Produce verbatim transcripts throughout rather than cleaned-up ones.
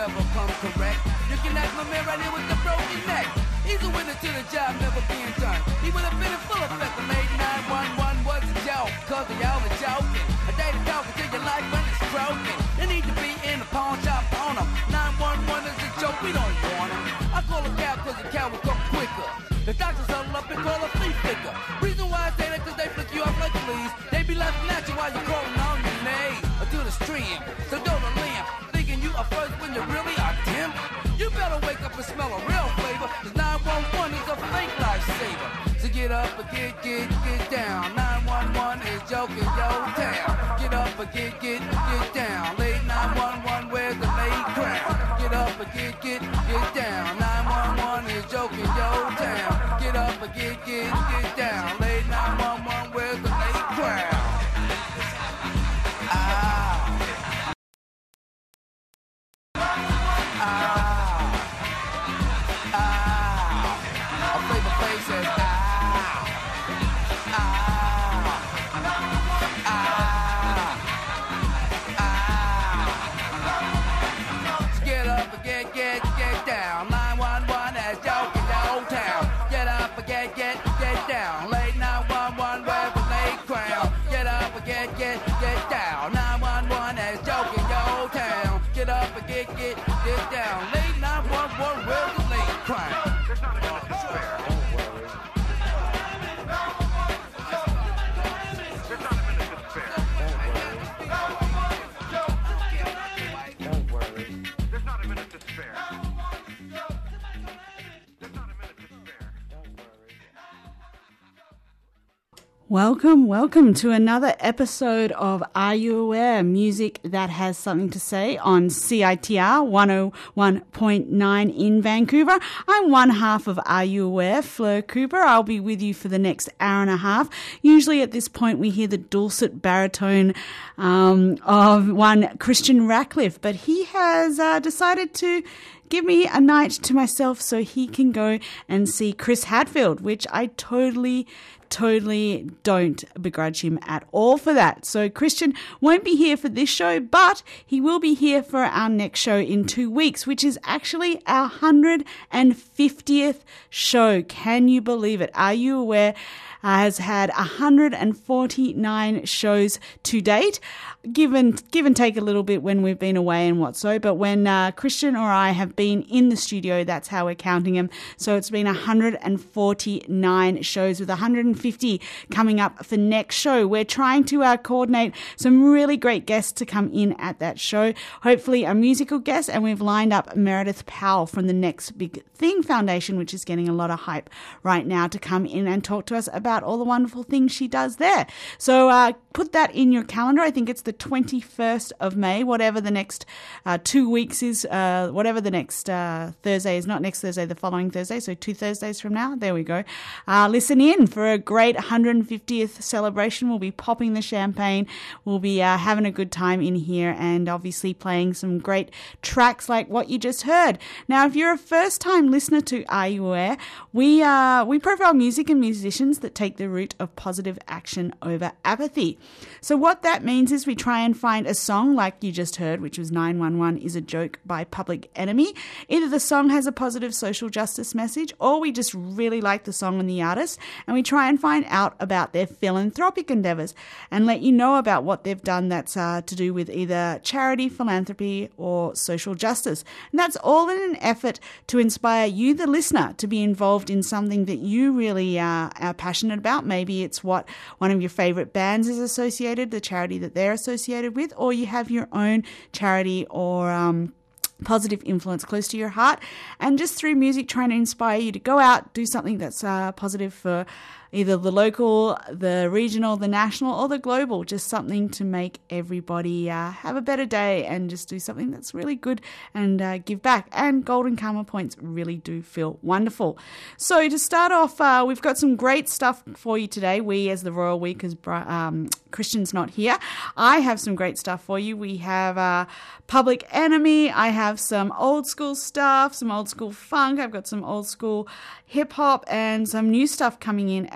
never come correct. You can ask my man right here with the broken neck. He's a winner to the job never being done. He would have been in full effect when late nine one one was a joke. Cause they all were joking. A day to talk until your life when it's broken. They need to be in the pawn shop on them. nine one one is a joke, we don't want them. I call a cab cause the cab will come quicker. The doctors huddle up and call a flea flicker. Reason why I say that cause they flick you off like fleas. They be laughing at you while you're crawling on your knees. Or to the stream, so go to limp. Thinking you are first when you really are dim. You better wake up and smell a real flavor. Cause nine one one is a fake lifesaver. So get up and get, get, get down. nine one one is joking your town. Get up and get, get, get down. Late nine one one, where's the late crown? Get up and get, get, get down. nine one one is joking your town. Get up and get, get, get down. Late nine one one, where's the late crown? Ah. Ah. Ah. A flavor face says ah. Get, get, get down. Late nine one one, where's the late crime? There's not a minute to spare. Don't worry. There's not a minute to spare. Don't worry. Don't worry. There's not a minute to spare. There's not a minute to spare. Don't worry. Welcome, welcome to another episode of Are You Aware? Music that has something to say on C I T R one oh one point nine in Vancouver. I'm one half of Are You Aware, Fleur Cooper. I'll be with you for the next hour and a half. Usually at this point we hear the dulcet baritone um, of one Christian Ratcliffe, but he has uh, decided to give me a night to myself so he can go and see Chris Hadfield, which I totally Totally don't begrudge him at all for that. So Christian won't be here for this show, but he will be here for our next show in two weeks, which is actually our one hundred fiftieth show. Can you believe it? Are You Aware? Uh, has had one hundred forty-nine shows to date. Give and, give and take a little bit when we've been away and what so, but when uh, Christian or I have been in the studio, that's how we're counting them. So it's been one hundred forty-nine shows with one hundred fifty coming up for next show. We're trying to uh, coordinate some really great guests to come in at that show. Hopefully a musical guest, and we've lined up Meredith Powell from the Next Big Thing Foundation, which is getting a lot of hype right now, to come in and talk to us about all the wonderful things she does there. So uh, put that in your calendar. I think it's the twenty-first of May, whatever the next uh, two weeks is, uh, whatever the next uh, Thursday is, not next Thursday, the following Thursday, so two Thursdays from now. There we go. Uh, listen in for a great one hundred fiftieth celebration. We'll be popping the champagne. We'll be uh, having a good time in here, and obviously playing some great tracks like what you just heard. Now, if you're a first-time listener to Are You Aware, we, uh, we profile music and musicians that take the route of positive action over apathy. So what that means is we try and find a song like you just heard, which was nine one one is a Joke by Public Enemy. Either the song has a positive social justice message, or we just really like the song and the artist, and we try and find out about their philanthropic endeavours and let you know about what they've done that's uh, to do with either charity, philanthropy, or social justice. And that's all in an effort to inspire you, the listener, to be involved in something that you really uh, are passionate about. Maybe it's what one of your favourite bands is associated, the charity that they're associated with, or you have your own charity or um, positive influence close to your heart, and just through music trying to inspire you to go out, do something that's uh, positive for either the local, the regional, the national, or the global. Just something to make everybody uh, have a better day and just do something that's really good and uh, give back. And Golden Karma points really do feel wonderful. So to start off, uh, we've got some great stuff for you today. We, as the Royal Week, as um, Christian's not here, I have some great stuff for you. We have uh, Public Enemy. I have some old school stuff, some old school funk. I've got some old school hip hop and some new stuff coming in as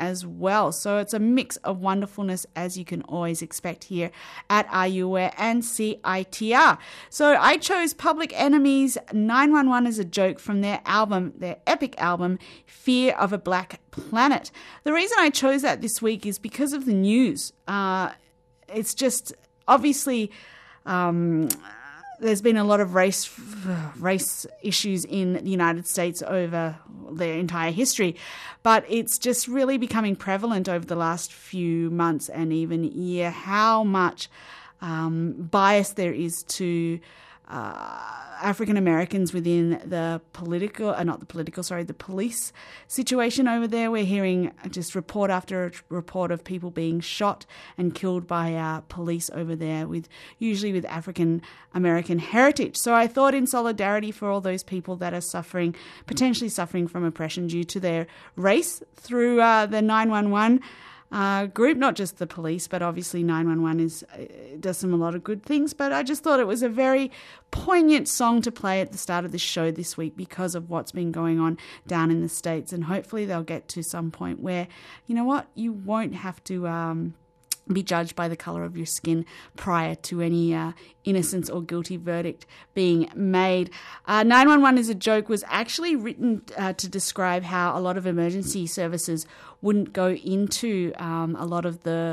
as well. So it's a mix of wonderfulness, as you can always expect here at Are You Aware and C I T R. So I chose Public Enemy's nine one one as a joke from their album, their epic album, Fear of a Black Planet. The reason I chose that this week is because of the news. Uh, it's just obviously um, there's been a lot of race race issues in the United States over their entire history, but it's just really becoming prevalent over the last few months and even year how much um, bias there is to uh, African Americans within the political, uh, not the political, sorry, the police situation over there. We're hearing just report after report of people being shot and killed by uh, police over there, with usually with African American heritage. So I thought, in solidarity for all those people that are suffering, potentially suffering from oppression due to their race through uh, the nine one one Uh, group, not just the police, but obviously nine one one is uh, does some a lot of good things. But I just thought it was a very poignant song to play at the start of the show this week because of what's been going on down in the States, and hopefully they'll get to some point where, you know what, you won't have to um, be judged by the colour of your skin prior to any uh, innocence or guilty verdict being made. Uh, nine one one is a joke was actually written uh, to describe how a lot of emergency services wouldn't go into um, a lot of the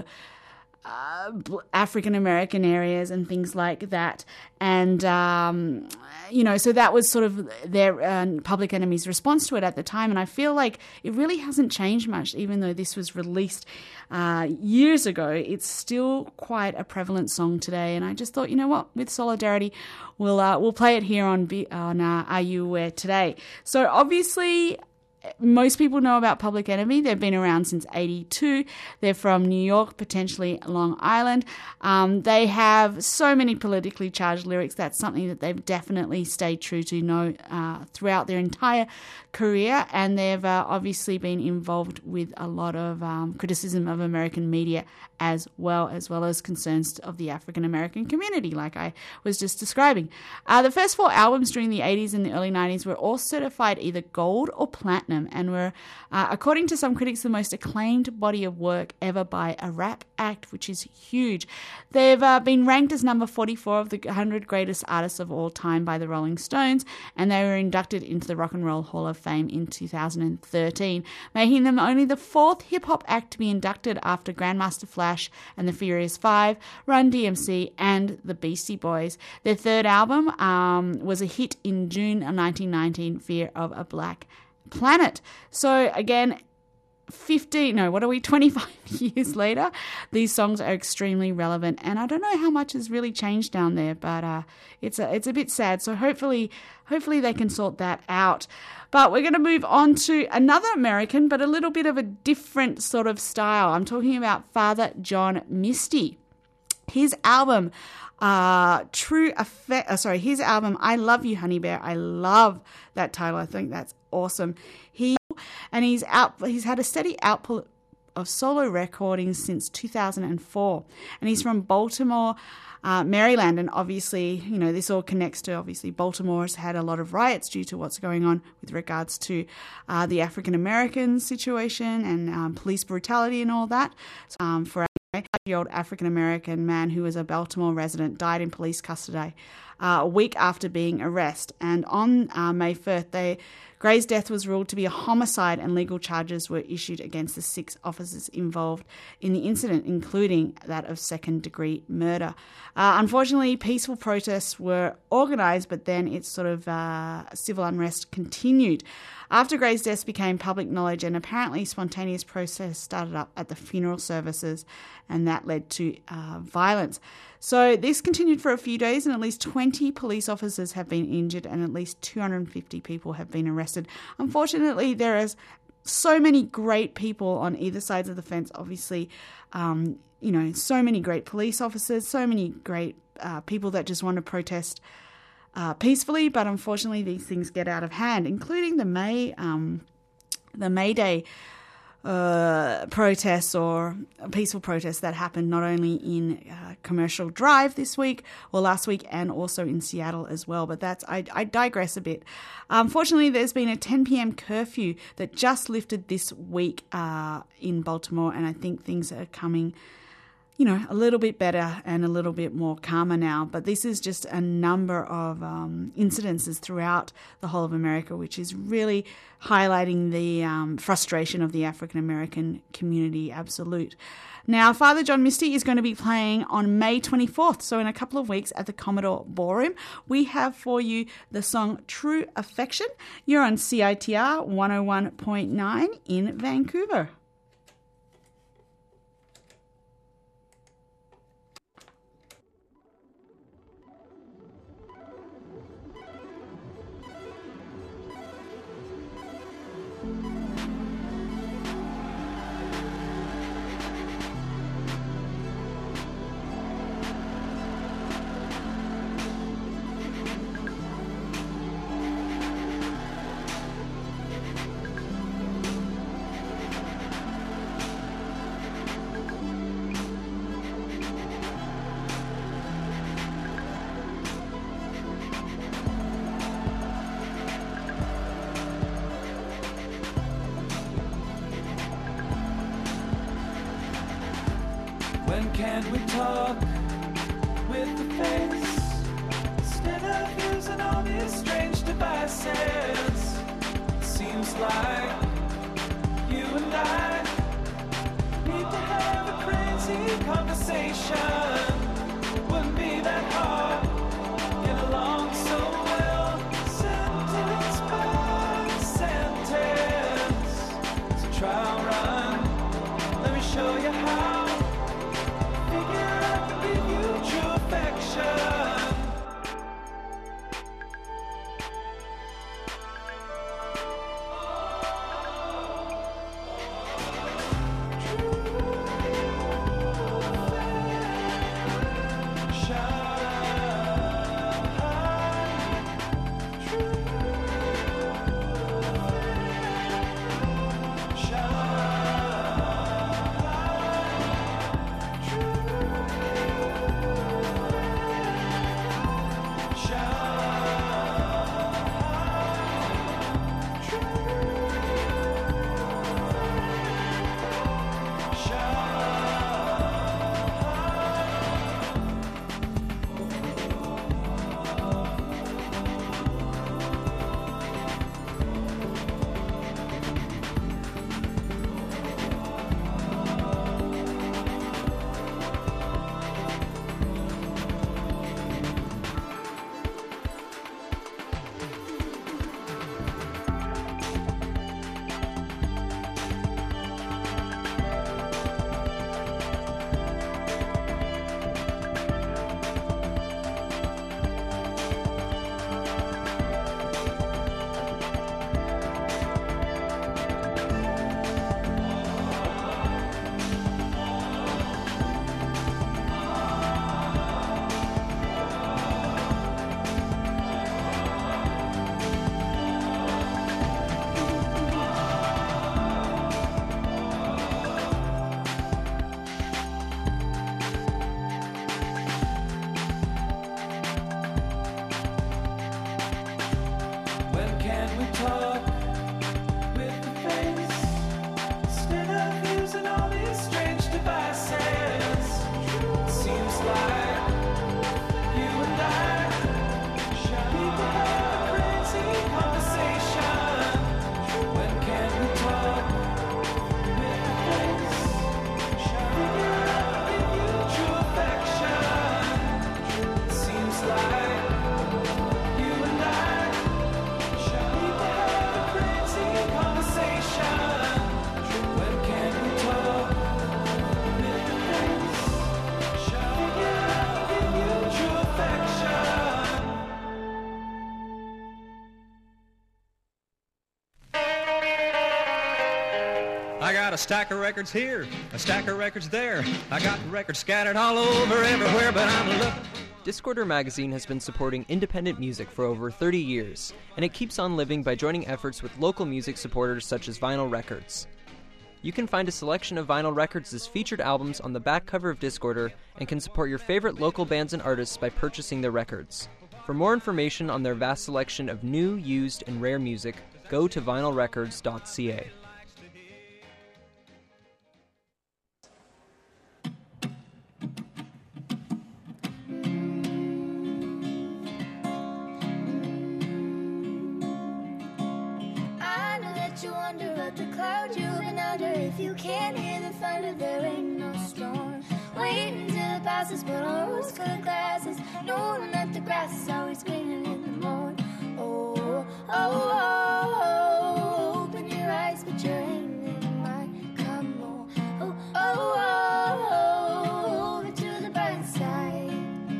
uh, African-American areas and things like that. And, um, you know, so that was sort of their uh, Public Enemy's response to it at the time. And I feel like it really hasn't changed much, even though this was released uh, years ago. It's still quite a prevalent song today. And I just thought, you know what, with solidarity, we'll uh, we'll play it here on, B- on uh, Are You Aware today. So obviously, most people know about Public Enemy. They've been around since eighty-two. They're from New York, potentially Long Island. Um, they have so many politically charged lyrics. That's something that they've definitely stayed true to know uh, throughout their entire career. And they've uh, obviously been involved with a lot of um, criticism of American media as well, as well as concerns of the African American community, like I was just describing. Uh, the first four albums during the eighties and the early nineties were all certified either gold or platinum, and were, uh, according to some critics, the most acclaimed body of work ever by a rap act, which is huge. They've uh, been ranked as number forty-four of the one hundred greatest artists of all time by the Rolling Stones, and they were inducted into the Rock and Roll Hall of Fame in two thousand thirteen, making them only the fourth hip-hop act to be inducted after Grandmaster Flash and the Furious Five, Run D M C, and the Beastie Boys. Their third album um, was a hit in June of nineteen nineteen, Fear of a Black Planet. So again, fifteen, no, what are we, twenty-five years later, these songs are extremely relevant, and I don't know how much has really changed down there, but uh, it's a, it's a bit sad. So hopefully, hopefully they can sort that out. But we're going to move on to another American, but a little bit of a different sort of style. I'm talking about Father John Misty. His album, uh, True Effect, uh, sorry, his album, I Love You, Honey Bear. I love that title. I think that's awesome. He and he's out. He's had a steady output of solo recordings since two thousand four, and he's from Baltimore, uh, Maryland. And obviously, you know, this all connects to obviously Baltimore has had a lot of riots due to what's going on with regards to uh, the African American situation and um, police brutality and all that. So, um, for a five-year-old African American man who was a Baltimore resident died in police custody uh, a week after being arrested. And on uh, May first, they. Gray's death was ruled to be a homicide, and legal charges were issued against the six officers involved in the incident, including that of second-degree murder. Uh, unfortunately, peaceful protests were organised, but then its sort of uh, civil unrest continued. After Gray's death became public knowledge, and apparently spontaneous protests started up at the funeral services, and that led to uh, violence. So this continued for a few days, and at least twenty police officers have been injured and at least two hundred fifty people have been arrested. Unfortunately, there is so many great people on either sides of the fence, obviously, um, you know, so many great police officers, so many great uh, people that just want to protest uh, peacefully, but unfortunately these things get out of hand, including the May, um, the May Day uh, protests or peaceful protests that happened not only in uh, Commercial Drive this week or last week and also in Seattle as well. But that's I, I digress a bit. Unfortunately, there's been a ten p.m. curfew that just lifted this week uh, in Baltimore, and I think things are coming, you know, a little bit better and a little bit more calmer now. But this is just a number of um, incidences throughout the whole of America, which is really highlighting the um, frustration of the African American community. Absolute. Now, Father John Misty is going to be playing on May twenty-fourth, so in a couple of weeks at the Commodore Ballroom. We have for you the song True Affection. You're on C I T R one oh one point nine in Vancouver. When can't we talk with the face instead of using all these strange devices? Seems like you and I need to have a crazy conversation. Wouldn't be that hard, get along so well, sentence by sentence. So try and run, let me show you how. I got a stack of records here, a stack of records there. I got records scattered all over everywhere, but I'm looking. Discorder Magazine has been supporting independent music for over thirty years, and it keeps on living by joining efforts with local music supporters such as Vinyl Records. You can find a selection of vinyl records as featured albums on the back cover of Discorder and can support your favorite local bands and artists by purchasing their records. For more information on their vast selection of new, used, and rare music, go to vinyl records dot c a. You wonder what the cloud you've been under. If you can't hear the thunder, there ain't no storm. Waiting till it passes, put on rose-colored glasses, knowing that the grass is always greener in the morning. Oh, oh, oh, oh, open your eyes, but your aim in mine. Come on, oh, oh, oh, oh, over to the bright side.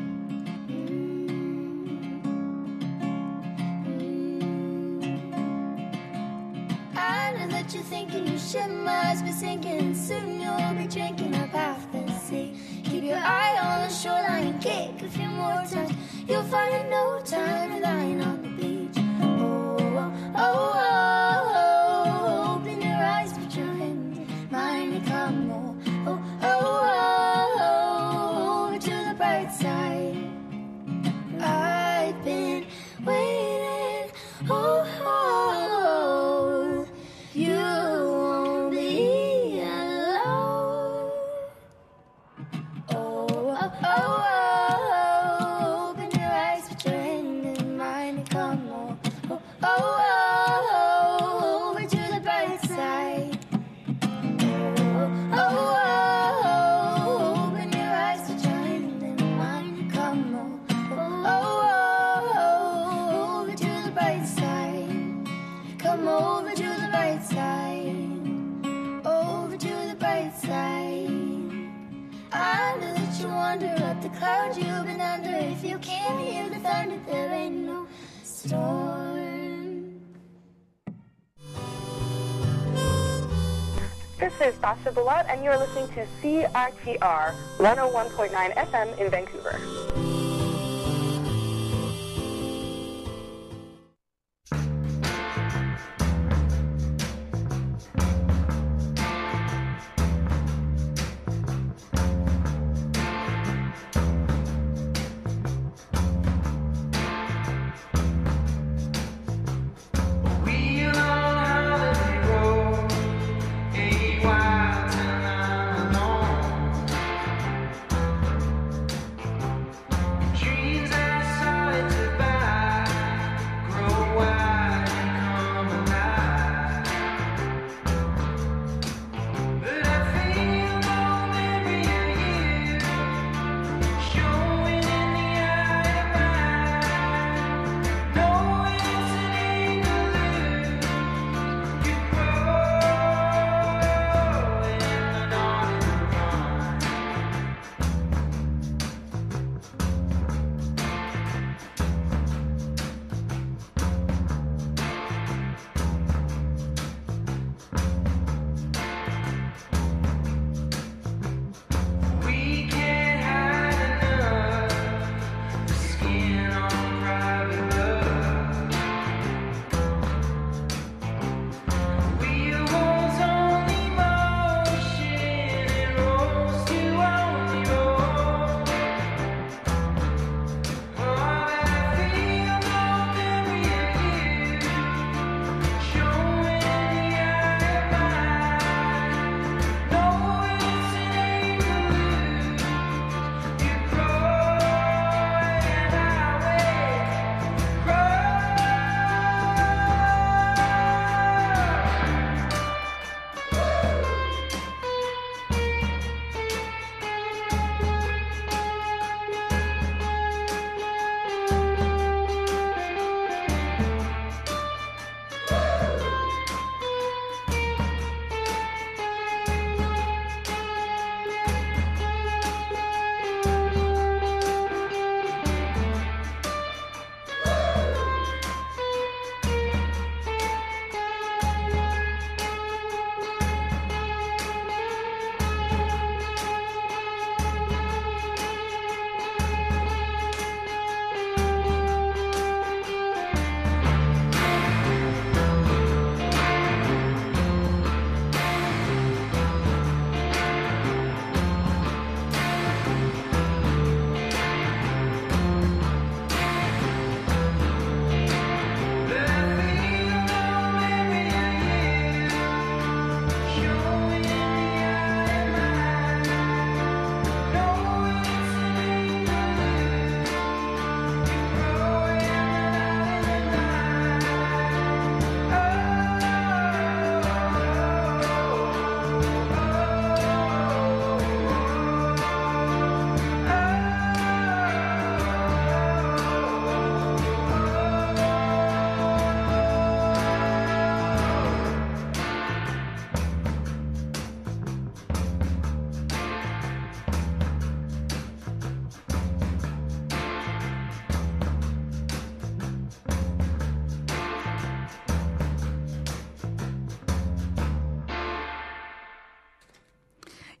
That you're thinking your ship must be sinking. Soon you'll be drinking up half the sea. Keep your eye on the shoreline, kick a few more times. You'll find in no time lying on the beach. Oh, oh, oh, oh, oh, open your eyes, put your hand in mine and come on. Oh, oh, oh, oh, over to the bright side. I've been waiting. Oh, oh, oh. You won't be alone. Oh, oh, oh, oh, open your eyes, put your hand in mine and come on. Oh, oh, oh, over to the bright side. Oh, oh, oh, open your eyes, put your hand in mine and come on. Oh, oh, oh, over to the bright side. Come over to the bright side, over to the bright side. I know that you wonder what the clouds you've been under. If you can't hear the thunder, there ain't no storm. This is Sasha Bilot, and you're listening to C I T R one oh one point nine F M in Vancouver. Wild and alone.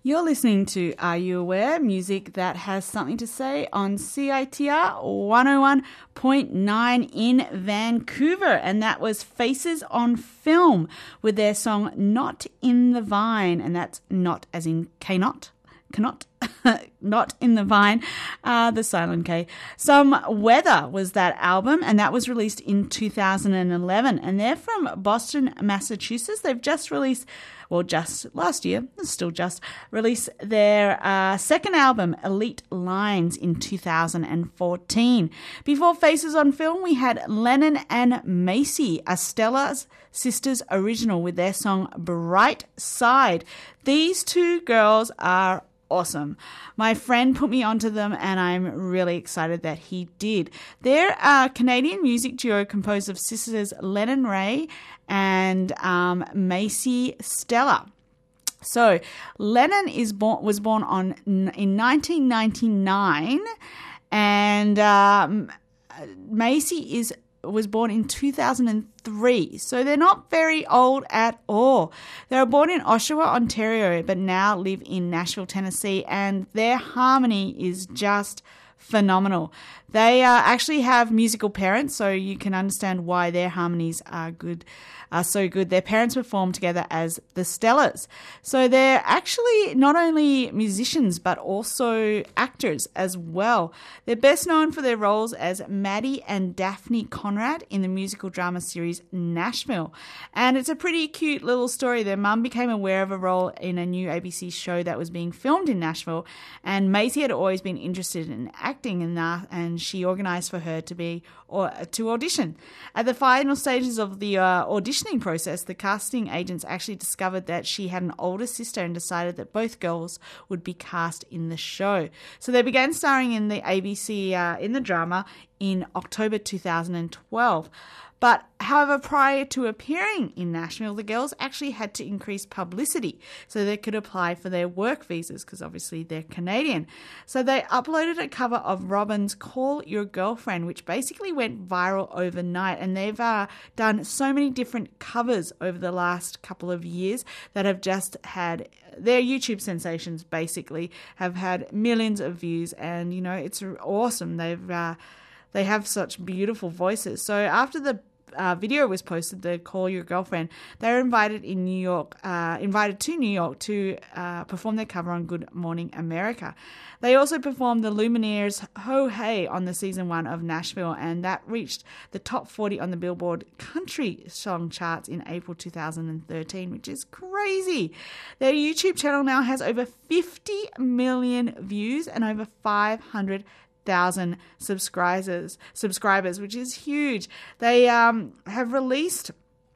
You're listening to Are You Aware? Music that has something to say on C I T R one oh one point nine in Vancouver. And that was Faces on Film with their song Not in the Vine. And that's not as in cannot. Cannot. Not in the Vine, uh, the silent K. Some Weather was that album, and that was released in two thousand eleven. And they're from Boston, Massachusetts. They've just released, well, just last year, still just, released their uh, second album, Elite Lines, in two thousand fourteen. Before Faces on Film, we had Lennon and Macy, a Stella's Sisters original, with their song Bright Side. These two girls are awesome. My friend put me onto them, and I'm really excited that he did. They're a Canadian music duo composed of sisters Lennon Ray and um, Macy Stella. So Lennon is born was born on in nineteen ninety-nine, and um, Macy is was born in two thousand three, so they're not very old at all. They were born in Oshawa, Ontario, but now live in Nashville, Tennessee, and their harmony is just phenomenal. They uh, actually have musical parents, so you can understand why their harmonies are good, are so good. Their parents performed together as the Stellas. So they're actually not only musicians, but also actors as well. They're best known for their roles as Maddie and Daphne Conrad in the musical drama series Nashville. And it's a pretty cute little story. Their mum became aware of a role in a new A B C show that was being filmed in Nashville, and Macy had always been interested in acting in that, and she organised for her to be or to audition. At the final stages of the uh, auditioning process, the casting agents actually discovered that she had an older sister and decided that both girls would be cast in the show. So they began starring in the A B C uh, in the drama in October two thousand twelve. But however, prior to appearing in Nashville, the girls actually had to increase publicity so they could apply for their work visas, because obviously they're Canadian. So they uploaded a cover of Robin's Call Your Girlfriend, which basically went viral overnight. And they've uh, done so many different covers over the last couple of years that have just had their YouTube sensations, basically, have had millions of views. And, you know, it's awesome. They've... Uh, They have such beautiful voices. So after the uh, video was posted, the Call Your Girlfriend, they were invited in New York, uh, invited to New York to uh, perform their cover on Good Morning America. They also performed the Lumineers' Ho Hey on the season one of Nashville, and that reached the top forty on the Billboard Country Song charts in April two thousand thirteen, which is crazy. Their YouTube channel now has over fifty million views and over five hundred thousand subscribers, subscribers, which is huge. They um, have released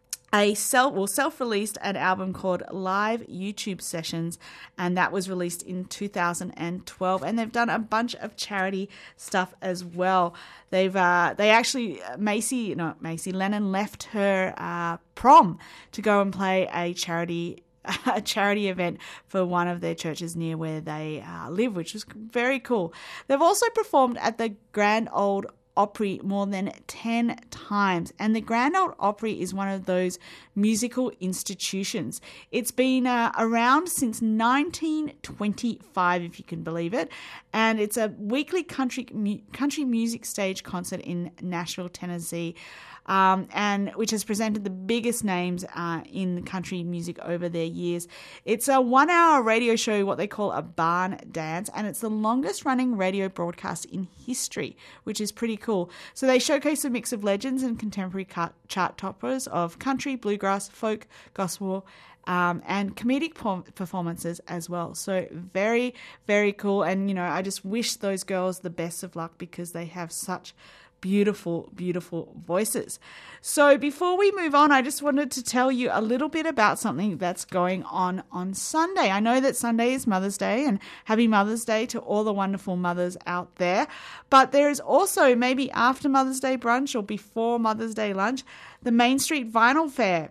a self, well, self-released an album called Live YouTube Sessions, and that was released in two thousand twelve. And they've done a bunch of charity stuff as well. They've uh, they actually Macy, no Macy Lennon left her uh, prom to go and play a charity. a charity event for one of their churches near where they uh, live, which was very cool. They've also performed at the Grand Ole Opry more than ten times, and the Grand Ole Opry is one of those musical institutions. It's been uh, around since nineteen twenty-five, if you can believe it, and it's a weekly country mu- country music stage concert in Nashville, Tennessee. Um, and which has presented the biggest names uh, in country music over their years. It's a one-hour radio show, what they call a barn dance, and it's the longest-running radio broadcast in history, which is pretty cool. So they showcase a mix of legends and contemporary chart toppers of country, bluegrass, folk, gospel, Um, and comedic performances as well. So very, very cool. And, you know, I just wish those girls the best of luck because they have such beautiful, beautiful voices. So before we move on, I just wanted to tell you a little bit about something that's going on on Sunday. I know that Sunday is Mother's Day, and happy Mother's Day to all the wonderful mothers out there. But there is also, maybe after Mother's Day brunch or before Mother's Day lunch, the Main Street Vinyl Fair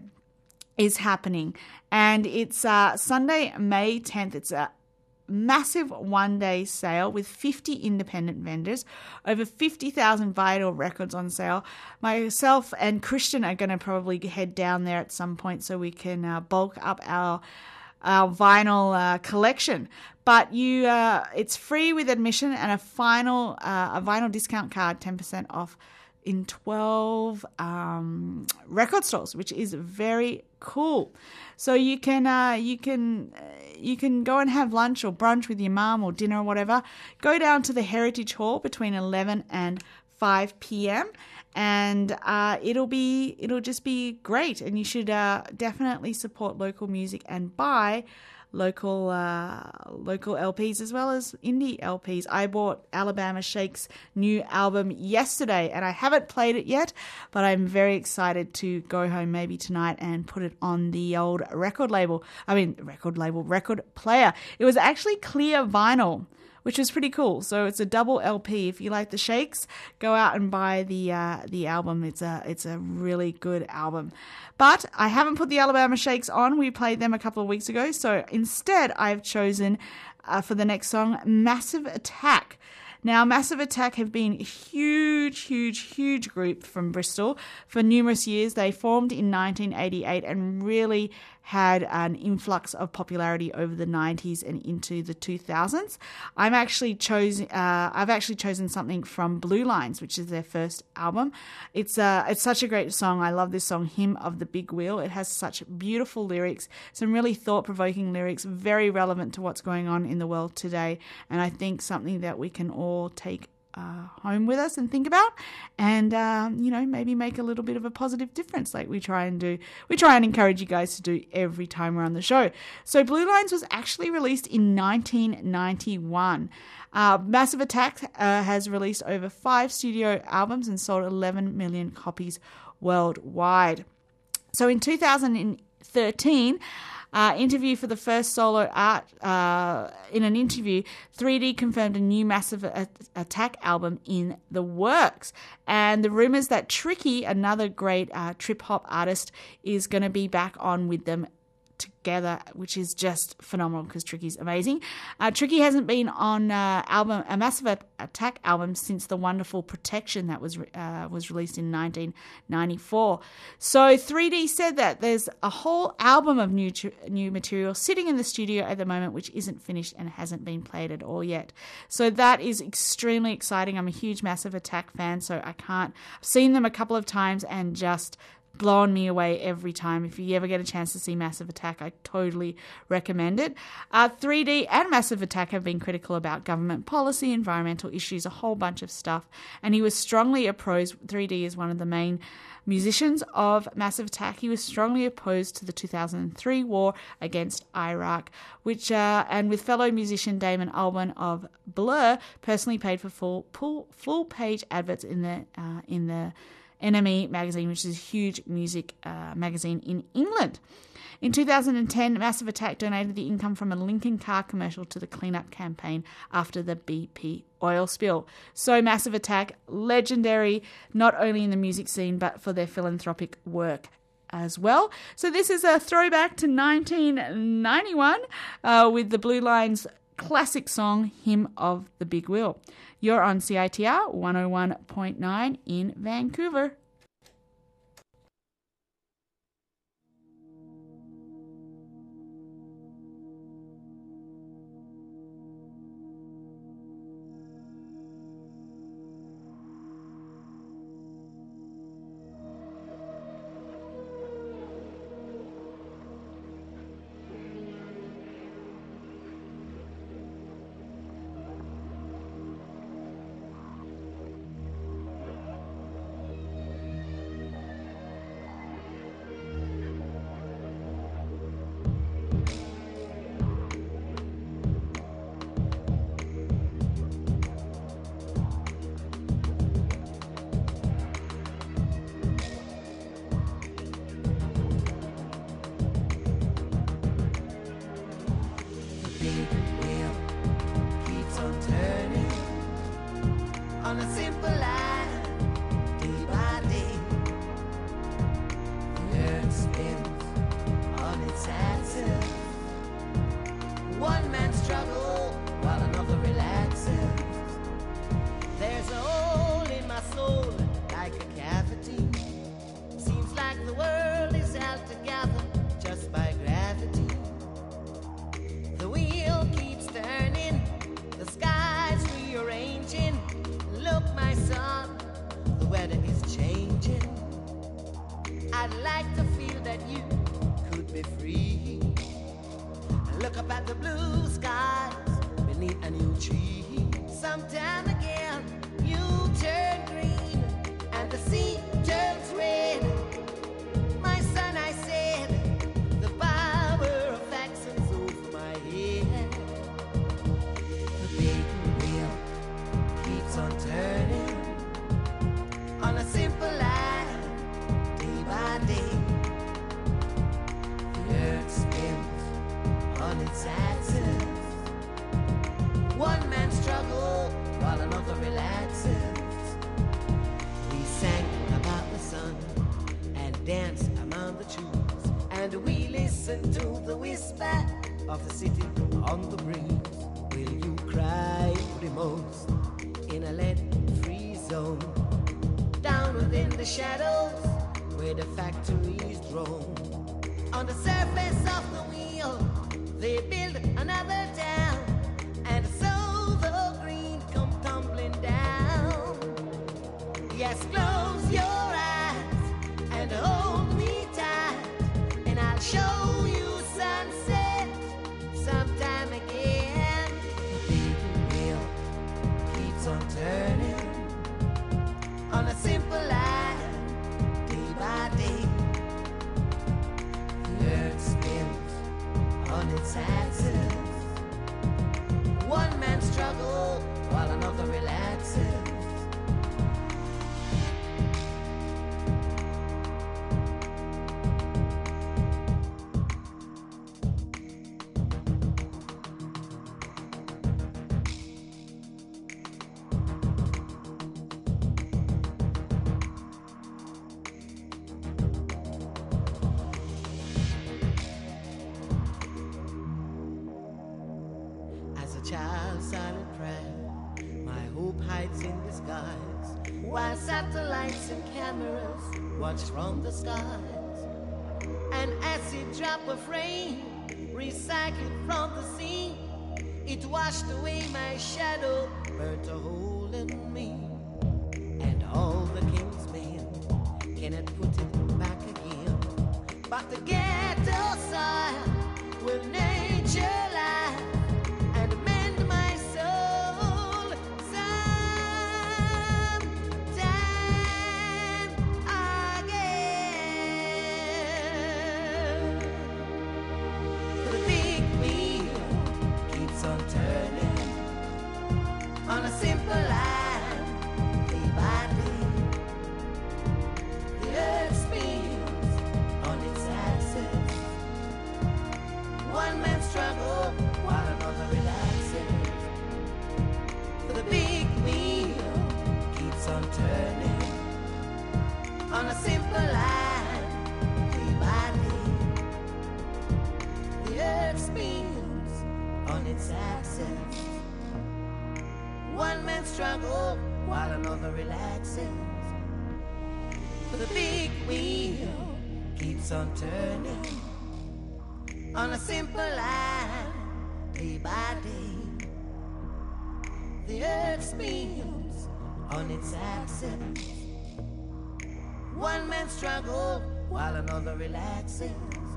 is happening. And it's uh, Sunday, May tenth. It's a massive one-day sale with fifty independent vendors, over fifty thousand vinyl records on sale. Myself and Christian are going to probably head down there at some point so we can uh, bulk up our our vinyl uh, collection. But you, uh, it's free with admission and a final uh, a vinyl discount card, ten percent off in twelve um, record stores, which is very cool. So you can uh, you can uh, you can go and have lunch or brunch with your mum or dinner or whatever. Go down to the Heritage Hall between eleven and five p.m. and uh, it'll be it'll just be great. And you should uh, definitely support local music and buy local uh, local L Ps as well as indie L Ps. I bought Alabama Shake's new album yesterday and I haven't played it yet, but I'm very excited to go home maybe tonight and put it on the old record label. I mean, record label, record player. It was actually clear vinyl, which was pretty cool. So it's a double L P. If you like the Shakes, go out and buy the uh, the album. It's a it's a really good album. But I haven't put the Alabama Shakes on. We played them a couple of weeks ago. So instead, I've chosen uh, for the next song, Massive Attack. Now, Massive Attack have been a huge, huge, huge group from Bristol for numerous years. They formed in nineteen eighty-eight and really had an influx of popularity over the nineties and into the two thousands. I'm actually chosen. Uh, I've actually chosen something from Blue Lines, which is their first album. It's uh, it's such a great song. I love this song, "Hymn of the Big Wheel." It has such beautiful lyrics, some really thought-provoking lyrics, very relevant to what's going on in the world today, and I think something that we can all take Uh, home with us and think about, and um, you know, maybe make a little bit of a positive difference, like we try and do. We try and encourage you guys to do every time we're on the show. So, Blue Lines was actually released in nineteen ninety-one. Uh, Massive Attack uh, has released over five studio albums and sold eleven million copies worldwide. So, in two thousand thirteen. Uh, interview for the first solo art, uh, in an interview, three D confirmed a new Massive Attack album in the works. And the rumours that Tricky, another great uh, trip-hop artist, is going to be back on with them together, which is just phenomenal because Tricky's amazing. Uh, Tricky hasn't been on uh, album a Massive Attack album since the wonderful Protection that was uh, was released in nineteen ninety-four. So three D said that there's a whole album of new new material sitting in the studio at the moment, which isn't finished and hasn't been played at all yet. So that is extremely exciting. I'm a huge Massive Attack fan, so I can't. I've seen them a couple of times and just blown me away every time. If you ever get a chance to see Massive Attack, I totally recommend it. Uh, three D and Massive Attack have been critical about government policy, environmental issues, a whole bunch of stuff, and he was strongly opposed. three D is one of the main musicians of Massive Attack. He was strongly opposed to the two thousand three war against Iraq, which uh, and with fellow musician Damon Albarn of Blur, personally paid for full full, full page adverts in the uh, in the N M E magazine, which is a huge music uh, magazine in England. In two thousand ten, Massive Attack donated the income from a Lincoln car commercial to the cleanup campaign after the B P oil spill. So Massive Attack, legendary not only in the music scene but for their philanthropic work as well. So this is a throwback to nineteen ninety-one uh, with the Blue Lines classic song, Hymn of the Big Wheel. You're on C I T R one oh one point nine in Vancouver. changing. I'd like to feel that you could be free. Look up at the blue skies beneath a new tree. Sometime again, you turn green and the sea turns red. My son, I said, the power of action's over my head. The big wheel keeps on turning on a simple line, day by day. The earth spins on its axis. One man struggles while another relaxes. We sang about the sun and danced among the trees, and we listened to the whisper of the city on the breeze. Will you cry the most in a lead-free zone? Down within the shadows where the factories drone. On the surface of the wheel they build another town, and so the green come tumbling down. Yes, close your eyes and hold me tight, and I'll show you sunset sometime again. The big wheel keeps on turning on a simple line, day by day. The earth spins on its axis. One man struggles while another relaxes. As a child's silent prayer, my hope hides in the skies, while satellites and cameras watch from the skies. An acid drop of rain, recycled from the sea, it washed away my shadow, burnt a hole in me. And all the king's men cannot put it back again, but the ghetto soil will nature lie and mend my soul sometime again. The big wheel keeps on turning on a simple line, day by day. The earth spins on its axis. One man struggles while another relaxes. The big wheel keeps on turning on a simple line, day by day. The earth spins on its axis. One man struggles while another relaxes. The big wheel keeps on turning on a simple line, day by day. The earth spins on its axis. One man struggles while another relaxes.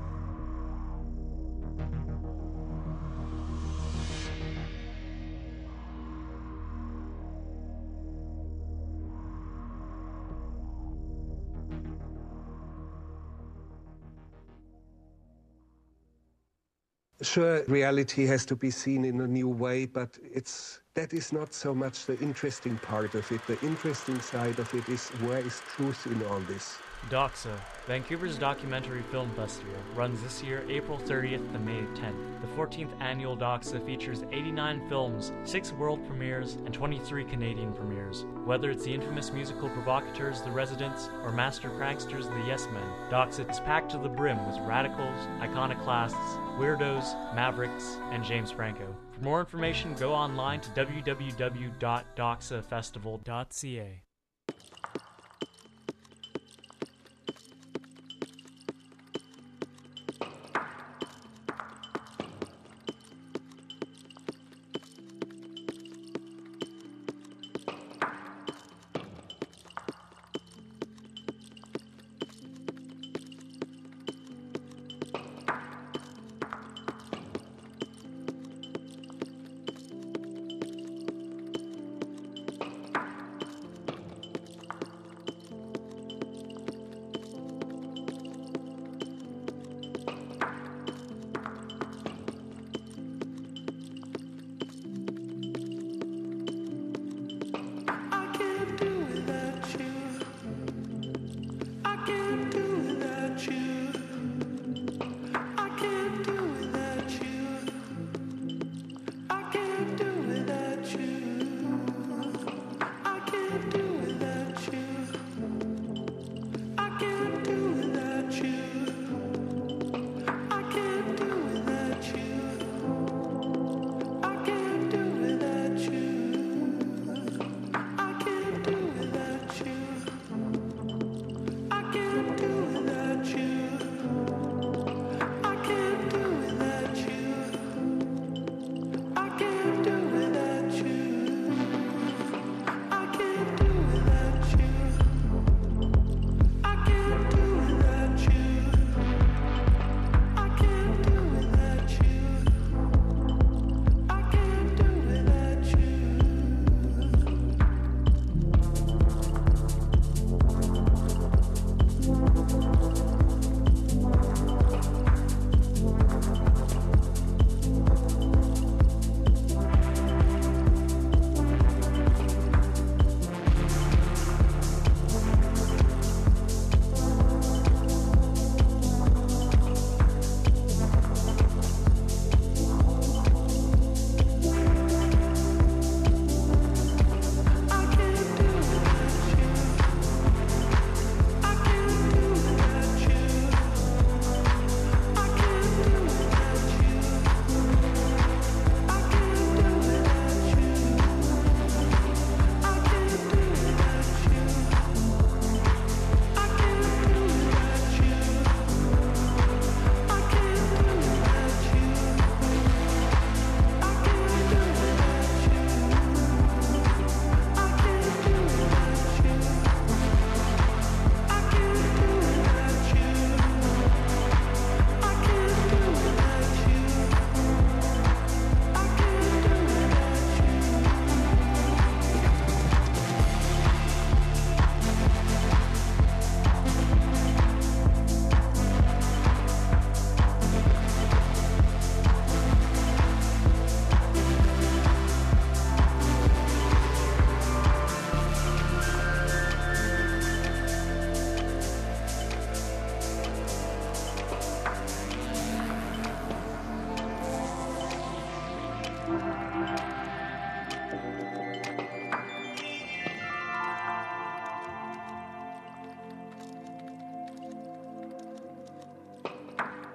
Sure, reality has to be seen in a new way, but it's that is not so much the interesting part of it. The interesting side of it is where is truth in all this. Doxa, Vancouver's documentary film festival, runs this year April thirtieth to May tenth. The fourteenth annual Doxa features eighty-nine films, six world premieres, and twenty-three Canadian premieres. Whether it's the infamous musical provocateurs The Residents or master pranksters The Yes Men, Doxa is packed to the brim with radicals, iconoclasts, weirdos, mavericks, and James Franco. For more information, go online to w w w dot doxa festival dot c a.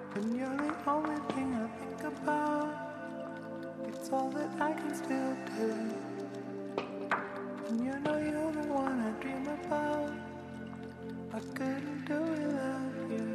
when you're the only thing I think about. It's all that I can still do. And you know you're the one I dream about. I couldn't do without you.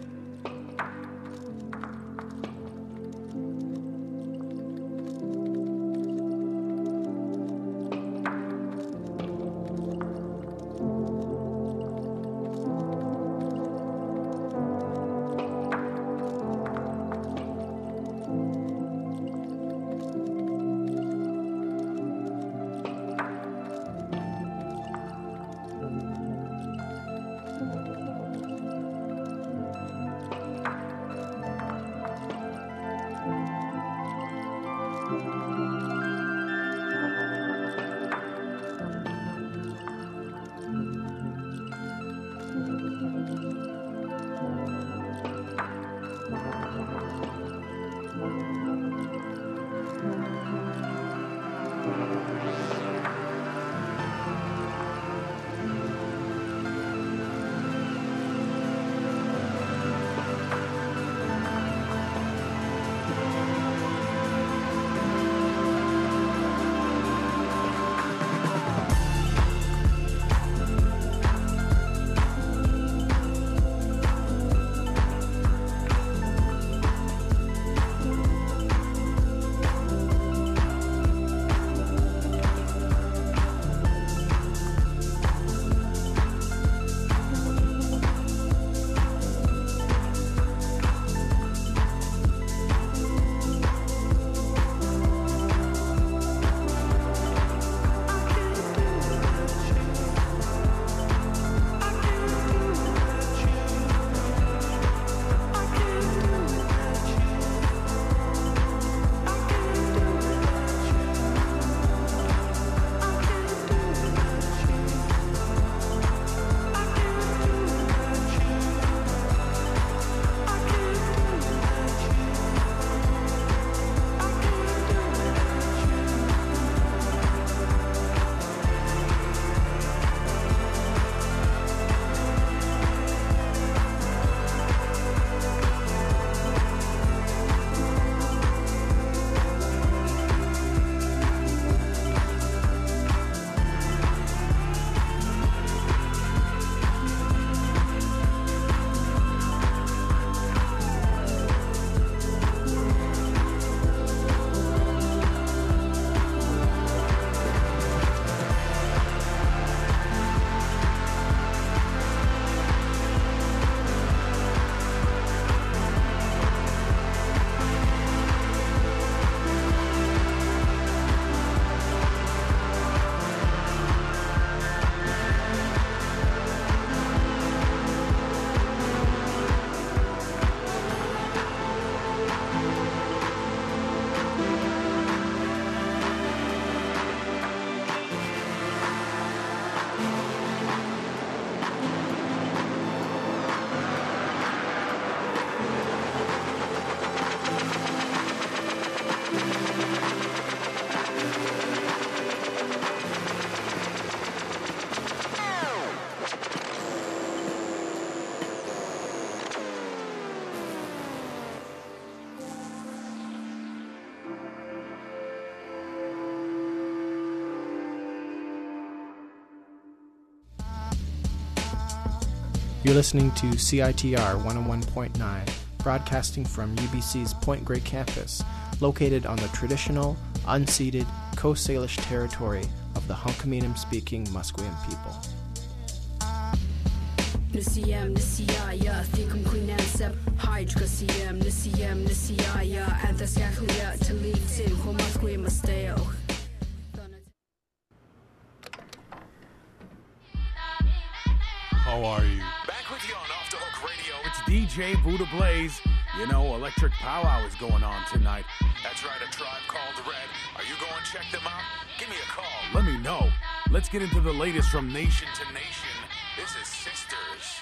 You're listening to C I T R one oh one point nine, broadcasting from U B C's Point Grey campus, located on the traditional, unceded Coast Salish territory of the Hunkaminam-speaking Musqueam people. Nisiyam nisiyaya thikum quinansep hydra siyam nisiyam nisiyaya anthasyakhlia talitin homasque masteo. How are you? Back with you on Off the Hook Radio. It's D J Buddha Blaze. You know, electric powwow is going on tonight. That's right, a tribe called Red. Are you going to check them out? Give me a call. Let me know. Let's get into the latest from nation to nation. This is Sisters.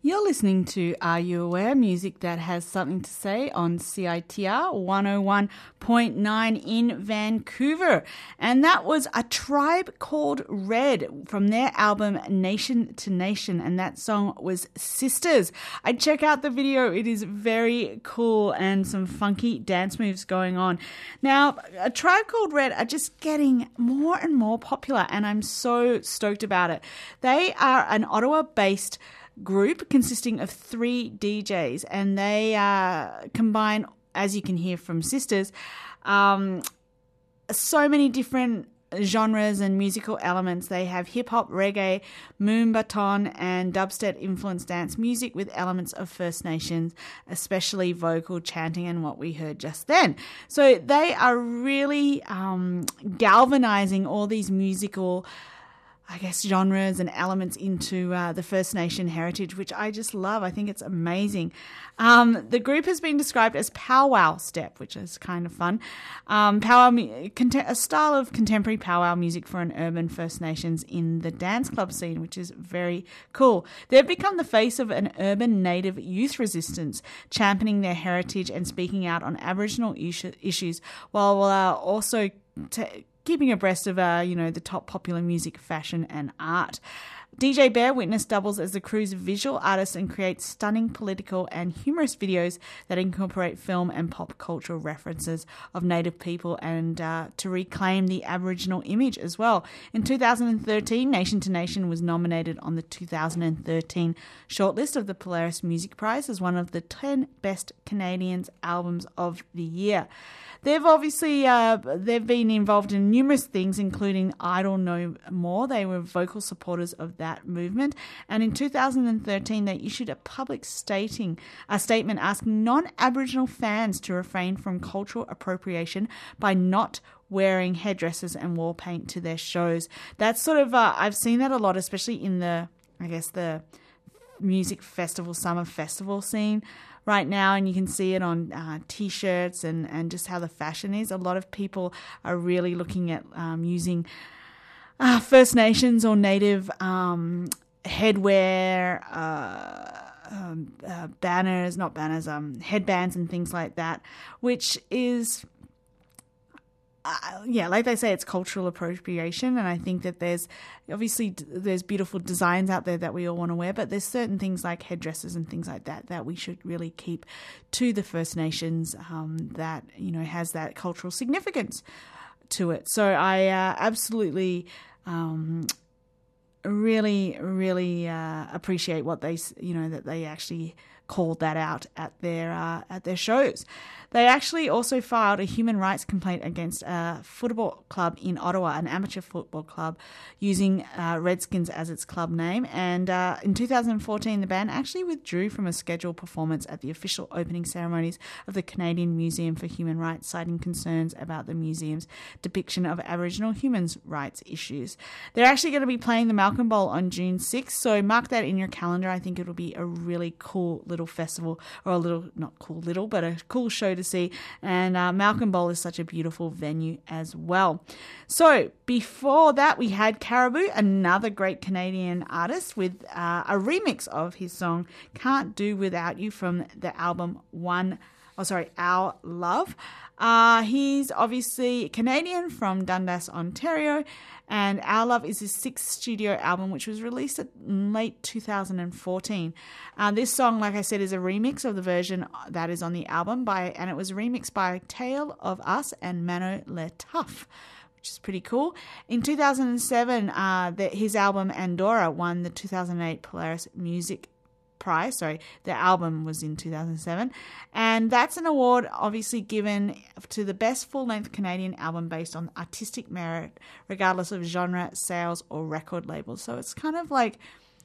You're listening to Are You Aware? Music that has something to say on C I T R one oh one point nine in Vancouver. And that was A Tribe Called Red from their album Nation to Nation. And that song was Sisters. I check out the video. It is very cool and some funky dance moves going on. Now, A Tribe Called Red are just getting more and more popular, and I'm so stoked about it. They are an Ottawa-based group consisting of three D Js, and they uh, combine, as you can hear from Sisters, um, so many different genres and musical elements. They have hip-hop, reggae, moombaton, and dubstep-influenced dance music with elements of First Nations, especially vocal, chanting, and what we heard just then. So they are really um, galvanizing all these musical I guess, genres and elements into uh, the First Nation heritage, which I just love. I think it's amazing. Um, the group has been described as powwow step, which is kind of fun. Um, powwow, a style of contemporary powwow music for an urban First Nations in the dance club scene, which is very cool. They've become the face of an urban Native youth resistance, championing their heritage and speaking out on Aboriginal issues, while uh, also T- keeping abreast of, uh, you know, the top popular music, fashion and art. D J Bear Witness doubles as the crew's visual artist and creates stunning political and humorous videos that incorporate film and pop cultural references of Native people and uh, to reclaim the Aboriginal image as well. In two thousand thirteen, Nation to Nation was nominated on the two thousand thirteen shortlist of the Polaris Music Prize as one of the ten best Canadians albums of the year. They've obviously uh, they've been involved in numerous things, including Idle No More. They were vocal supporters of that movement. And in two thousand thirteen, they issued a public stating a statement asking non-Aboriginal fans to refrain from cultural appropriation by not wearing headdresses and war paint to their shows. That's sort of uh, I've seen that a lot, especially in the I guess the music festival, summer festival scene right now, and you can see it on uh, T-shirts and, and just how the fashion is. A lot of people are really looking at um, using uh, First Nations or Native um, headwear, uh, um, uh, banners, not banners, um, headbands and things like that, which is... Uh, yeah, like they say, it's cultural appropriation, and I think that there's obviously d- there's beautiful designs out there that we all want to wear, but there's certain things like headdresses and things like that that we should really keep to the First Nations um, that, you know, has that cultural significance to it. So I uh, absolutely um, really, really uh, appreciate what they, you know, that they actually called that out at their uh, at their shows. They actually also filed a human rights complaint against a football club in Ottawa, an amateur football club, using uh, Redskins as its club name. And uh, in two thousand fourteen, the band actually withdrew from a scheduled performance at the official opening ceremonies of the Canadian Museum for Human Rights, citing concerns about the museum's depiction of Aboriginal human rights issues. They're actually going to be playing the Malcolm Bowl on June sixth, so mark that in your calendar. I think it'll be a really cool little festival, or a little, not cool little, but a cool show to see. And uh, Malcolm Bowl is such a beautiful venue as well. So before that, we had Caribou, another great Canadian artist, with uh, a remix of his song Can't Do Without You from the album One, oh sorry, Our Love. Uh, he's obviously Canadian from Dundas, Ontario, and Our Love is his sixth studio album, which was released in late two thousand fourteen. Uh, this song, like I said, is a remix of the version that is on the album, by, and it was remixed by Tale of Us and Mano Le Tough, which is pretty cool. In two thousand seven, uh, the, his album Andorra won the two thousand eight Polaris Music Prize. Sorry, the album was in two thousand seven, and that's an award obviously given to the best full-length Canadian album based on artistic merit, regardless of genre, sales, or record labels. So it's kind of like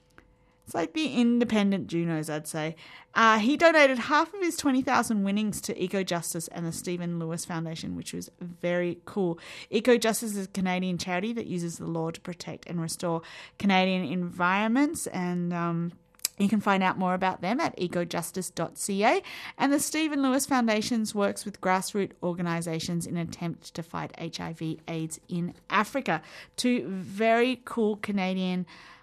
it's like the independent Junos, I'd say. Uh, he donated half of his twenty thousand winnings to Eco Justice and the Stephen Lewis Foundation, which was very cool. Eco Justice is a Canadian charity that uses the law to protect and restore Canadian environments, and um, you can find out more about them at eco justice dot c a. And the Stephen Lewis Foundation works with grassroots organisations in an attempt to fight H I V AIDS in Africa. Two very cool Canadian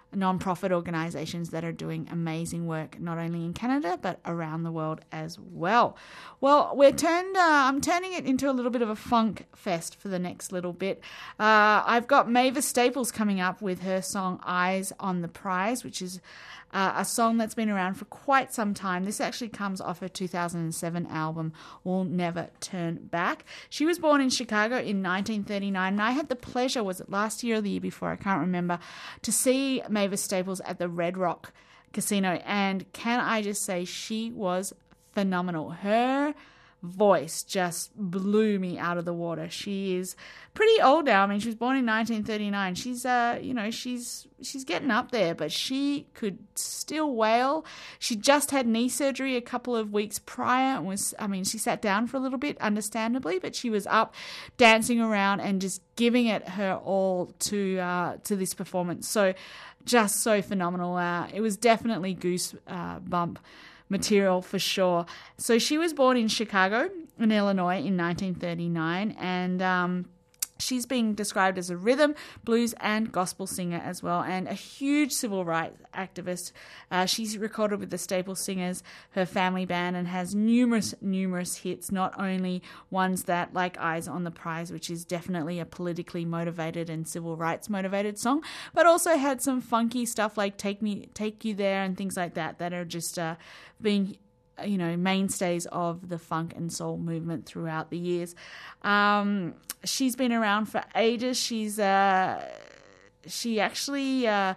non-profit organizations that are doing amazing work, not only in Canada, but around the world as well. Well, we're turned, uh, I'm turning it into a little bit of a funk fest for the next little bit. Uh, I've got Mavis Staples coming up with her song Eyes on the Prize, which is Uh, a song that's been around for quite some time. This actually comes off her two thousand seven album, We'll Never Turn Back. She was born in Chicago in nineteen thirty-nine, and I had the pleasure, was it last year or the year before, I can't remember, to see Mavis Staples at the Red Rock Casino, and can I just say she was phenomenal. Her voice just blew me out of the water. She is pretty old now. I mean, she was born in nineteen thirty-nine. She's, uh, you know, she's she's getting up there, but she could still wail. She just had knee surgery a couple of weeks prior and was, I mean, she sat down for a little bit, understandably, but she was up dancing around and just giving it her all to uh, to this performance. So just so phenomenal. Uh, it was definitely goose uh, bump material for sure. So she was born in Chicago, in Illinois, in nineteen thirty-nine, and um, she's being described as a rhythm, blues, and gospel singer as well, and a huge civil rights activist. Uh, she's recorded with the Staples Singers, her family band, and has numerous, numerous hits, not only ones that, like Eyes on the Prize, which is definitely a politically motivated and civil rights motivated song, but also had some funky stuff like Take Me, Take You There and things like that that are just uh, being, you know, mainstays of the funk and soul movement throughout the years. Um, she's been around for ages. She's uh, she actually uh,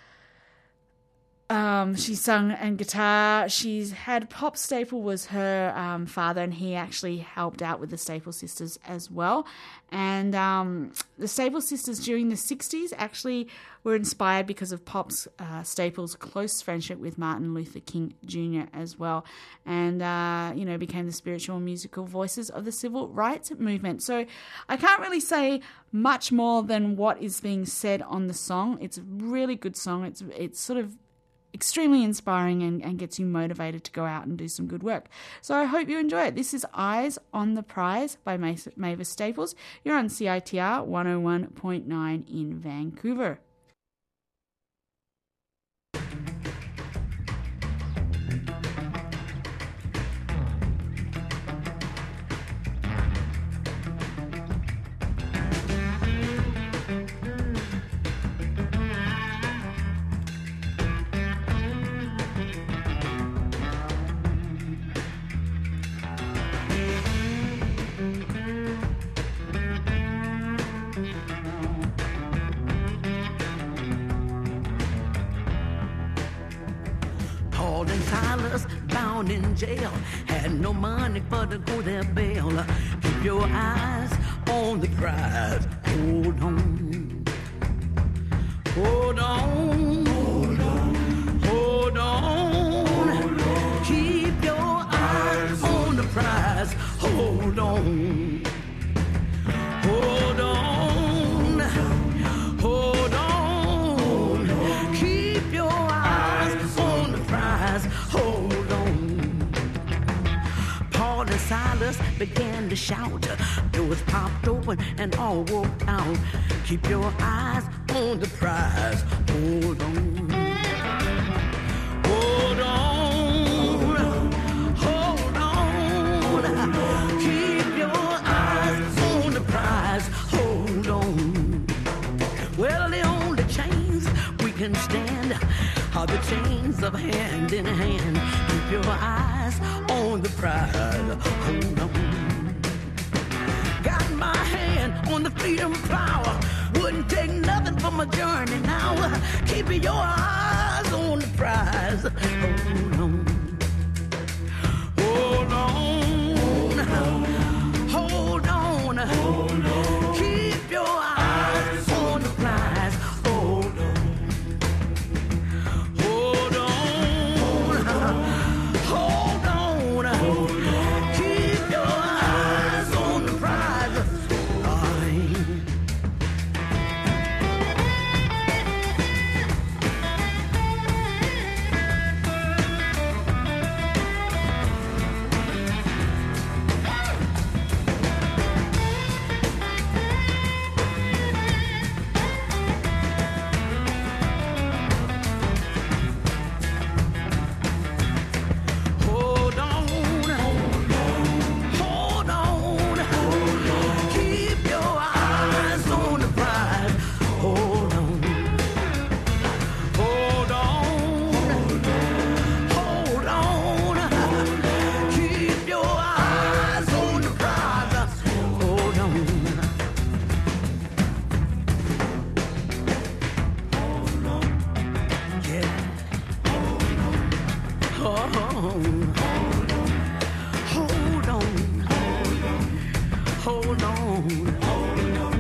um, she sung and guitar. She's had Pop Staple was her um, father, and he actually helped out with the Staple Sisters as well. And um, the Staple Sisters during the sixties actually were inspired because of Pop's uh, Staples' close friendship with Martin Luther King Junior as well, and uh, you know, became the spiritual and musical voices of the civil rights movement. So I can't really say much more than what is being said on the song. It's a really good song. It's it's sort of extremely inspiring and, and gets you motivated to go out and do some good work. So I hope you enjoy it. This is Eyes on the Prize by Mavis Staples. You're on C I T R one oh one point nine in Vancouver. Bound in jail, had no money for to go their bail. Keep your eyes on the prize. Hold on, hold on, hold on, hold on. Hold on. Keep your eyes on the prize. Hold on, hold on, hold on. Keep your eyes on the prize. Hold and Silas began to shout. Doors popped open and all walked out. Keep your eyes on the prize. Hold on. Hold on. Hold on. Keep your eyes on the prize. Hold on. Well, the only chains we can stand are the chains of hand in hand. Keep your eyes on the prize. Hold on. Got my hand on the freedom power. Wouldn't take nothing from my journey now. Keep your eyes on the prize. Hold on. Hold on. Hold on. Hold on. Keep your eyes on the prize. Hold on. Hold on. Hold on. Hold on. Keep your eyes on the prize. Aye. on. Hold on. Hold on. Hold on.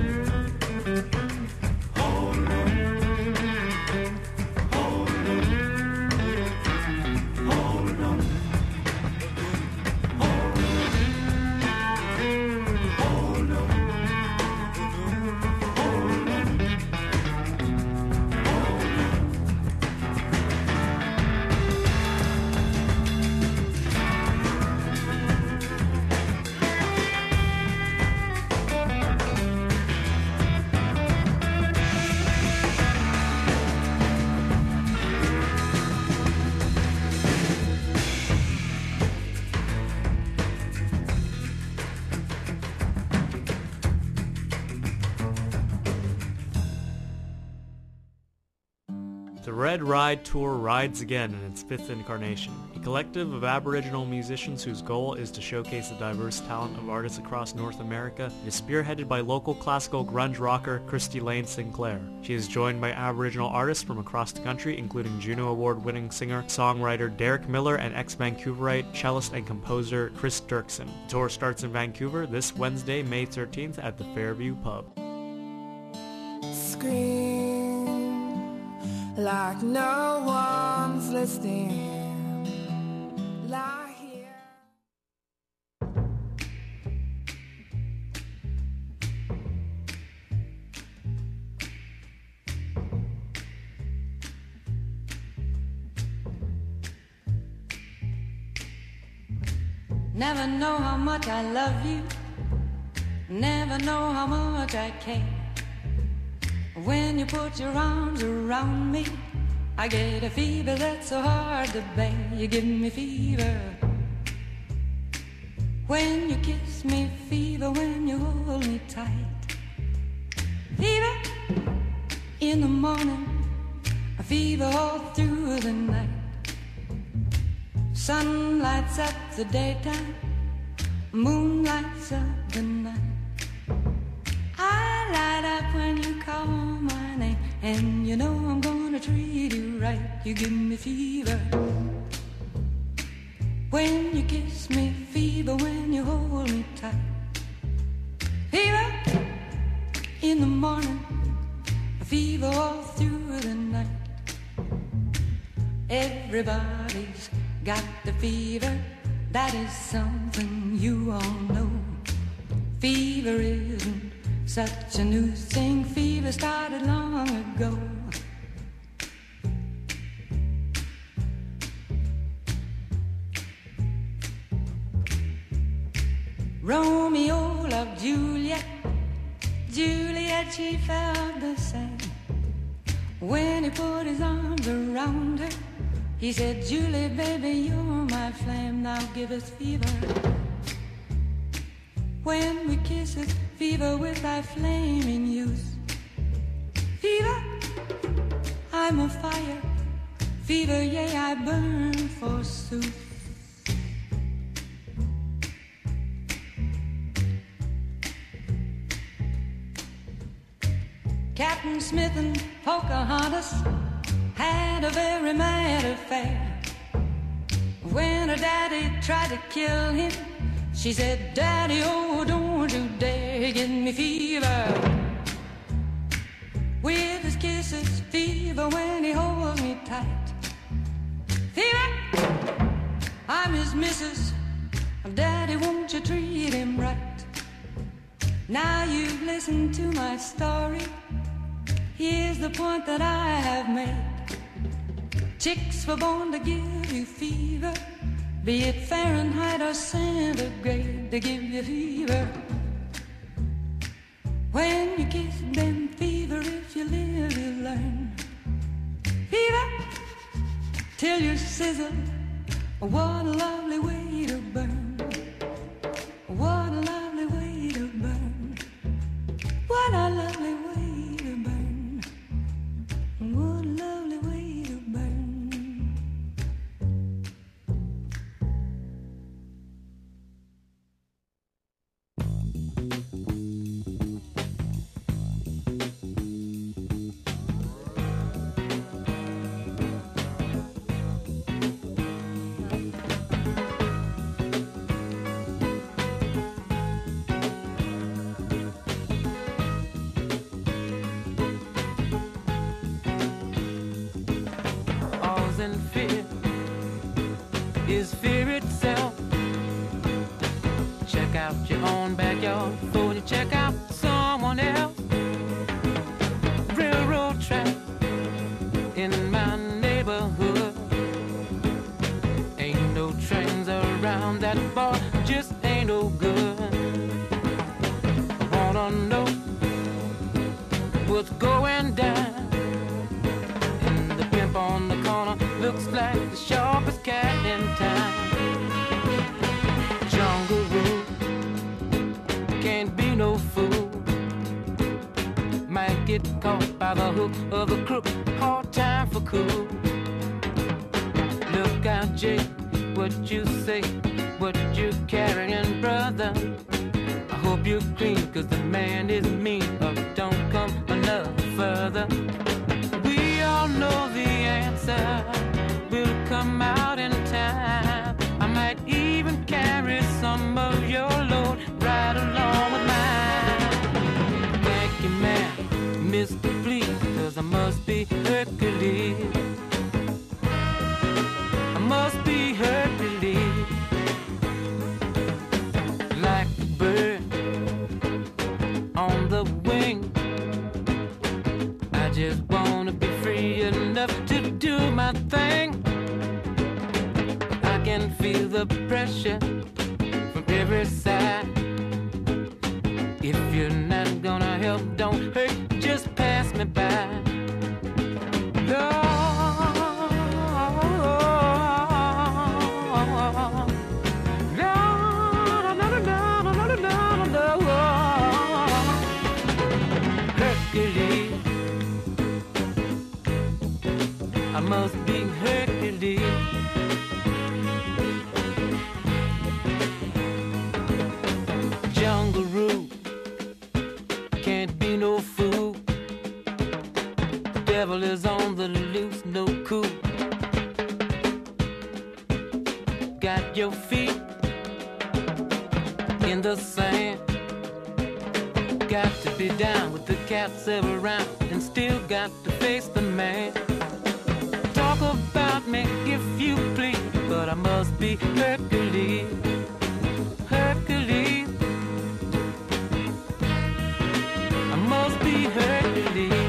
The Red Ride Tour rides again in its fifth incarnation, a collective of Aboriginal musicians whose goal is to showcase the diverse talent of artists across North America. It is spearheaded by local classical grunge rocker Christy Lane Sinclair. She is joined by Aboriginal artists from across the country, including Juno Award-winning singer-songwriter Derek Miller and ex-Vancouverite cellist and composer Chris Dirksen. The tour starts in Vancouver this Wednesday, May thirteenth at the Fairview Pub. Scream like no one's listening. Lie here. Never know how much I love you. Never know how much I care. When you put your arms around me, I get a fever that's so hard to bear. You give me fever when you kiss me, fever when you hold me tight. Fever in the morning, a fever all through the night. Sun lights up the daytime, moon lights up the night. I light up when you call my name, and you know I'm gonna treat you right. You give me fever when you kiss me, fever when you hold me tight. Fever in the morning, fever all through the night. Everybody's got the fever, that is something you all know. Fever isn't such a new thing, fever started long ago. Romeo loved Juliet, Juliet she felt the same. When he put his arms around her, he said, Julie, baby, you're my flame, now give us fever. When we kiss it, fever with thy flaming youth. Fever, I'm a fire. Fever, yea, I burn forsooth. Captain Smith and Pocahontas had a very mad affair. When her daddy tried to kill him, she said, Daddy, oh, don't you dare give me fever. With his kisses, fever when he holds me tight. Fever, I'm his missus. Daddy, won't you treat him right? Now you've listened to my story. Here's the point that I have made. Chicks were born to give you fever, be it Fahrenheit or centigrade, they give you fever. When you kiss them, fever, if you live, you learn. Fever, till you sizzle, what a lovely way to burn. What a lovely way to burn. What a lovely way to burn. What a lovely way to burn. is fear itself. Check out your own backyard before you check out someone else. Railroad track in my neighborhood. Ain't no trains around that bar, just ain't no good. I wanna know what's going down. And the pimp on the corner looks like the sharpest cat in town. Jungle Rule can't be no fool. Might get caught by the hook of the crook. Hard time for cool. Look out, Jake, what you say, what you carrying, brother. I hope you're clean, cause the man is mean, or don't come enough further. We all know the answer will come out in time. I might even carry some of your load right along with mine. Thank you, man, Mister Please, cause I must be Hercules. I must be Hercules. Like the bird on the wing, I just wanna be free enough to do my thing. I can feel the pressure from every side. If you're not gonna help, don't hurt, just pass me by. No. Hercules, I must be Hercules. Jungle Rule can't be no fool. Devil is on the loose, no cool. Got your feet in the sand. Got to be down with the cats around, and still got to face the man. Talk about me if you please, but I must be Hercules. Hercules, I must be Hercules.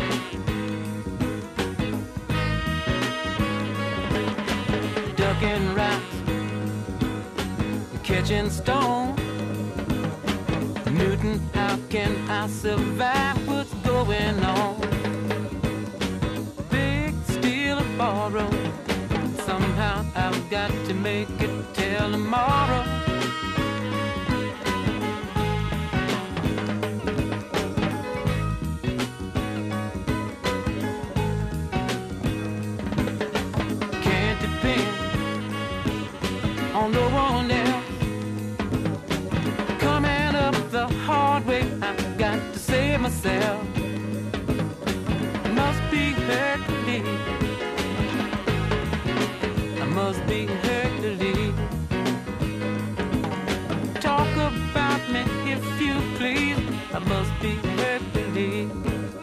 Ducking rocks, catching stone. Newton, how can I survive? What's going on? Big steal or borrow, somehow I've got to make it till tomorrow. Can't depend on no one else. The hard way, I've got to save myself. Must be Hercules. I must be Hercules. Talk about me if you please. I must be Hercules.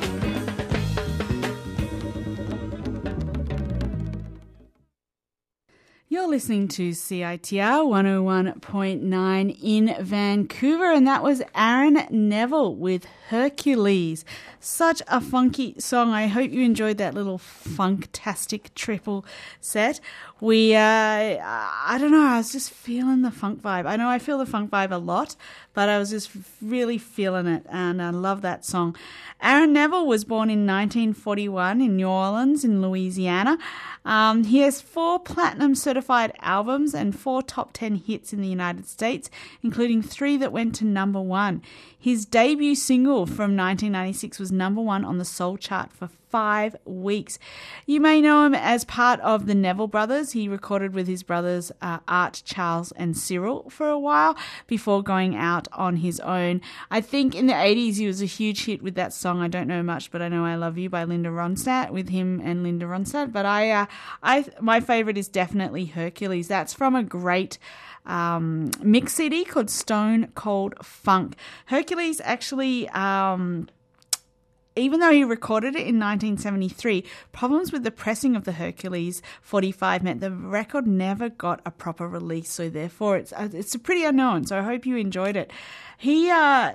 You're listening to C I T R one oh one point nine in Vancouver, and that was Aaron Neville with Hercules. Such a funky song. I hope you enjoyed that little funktastic triple set. We, uh, I don't know, I was just feeling the funk vibe. I know I feel the funk vibe a lot, but I was just really feeling it, and I love that song. Aaron Neville was born in nineteen forty-one in New Orleans in Louisiana. Um, he has four platinum certified albums and four top ten hits in the United States, including three that went to number one. His debut single from nineteen ninety-six was number one on the Soul chart for five weeks. You may know him as part of the Neville Brothers. He recorded with his brothers uh, Art, Charles and Cyril for a while before going out on his own. I think in the eighties he was a huge hit with that song, I don't know much, but I Know I Love You by Linda Ronstadt, with him and Linda Ronstadt. But I, uh, I, my favourite is definitely Hercules. That's from a great um, mix C D called Stone Cold Funk. Hercules actually... Um, even though he recorded it in nineteen seventy-three, problems with the pressing of the Hercules forty-five meant the record never got a proper release. So therefore, it's uh, it's pretty unknown. So I hope you enjoyed it. He uh,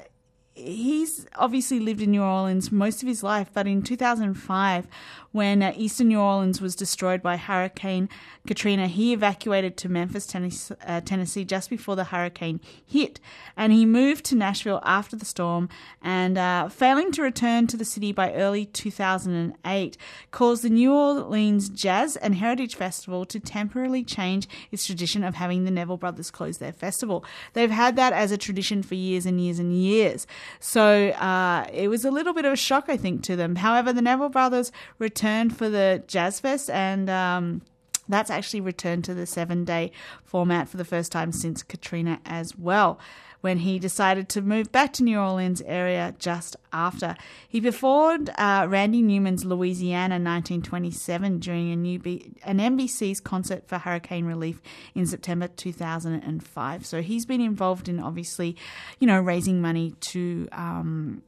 he's obviously lived in New Orleans most of his life, but in two thousand five, when uh, eastern New Orleans was destroyed by Hurricane Katrina, he evacuated to Memphis, Tennessee, uh, Tennessee just before the hurricane hit. And he moved to Nashville after the storm and, uh, failing to return to the city by early two thousand eight, caused the New Orleans Jazz and Heritage Festival to temporarily change its tradition of having the Neville Brothers close their festival. They've had that as a tradition for years and years and years. So uh, it was a little bit of a shock, I think, to them. However, the Neville Brothers returned for the Jazz Fest, and um, that's actually returned to the seven-day format for the first time since Katrina as well, when he decided to move back to New Orleans area just after. He performed uh, Randy Newman's Louisiana nineteen twenty-seven during a new B- an N B C's concert for hurricane relief in September two thousand five. So he's been involved in, obviously, you know, raising money to um,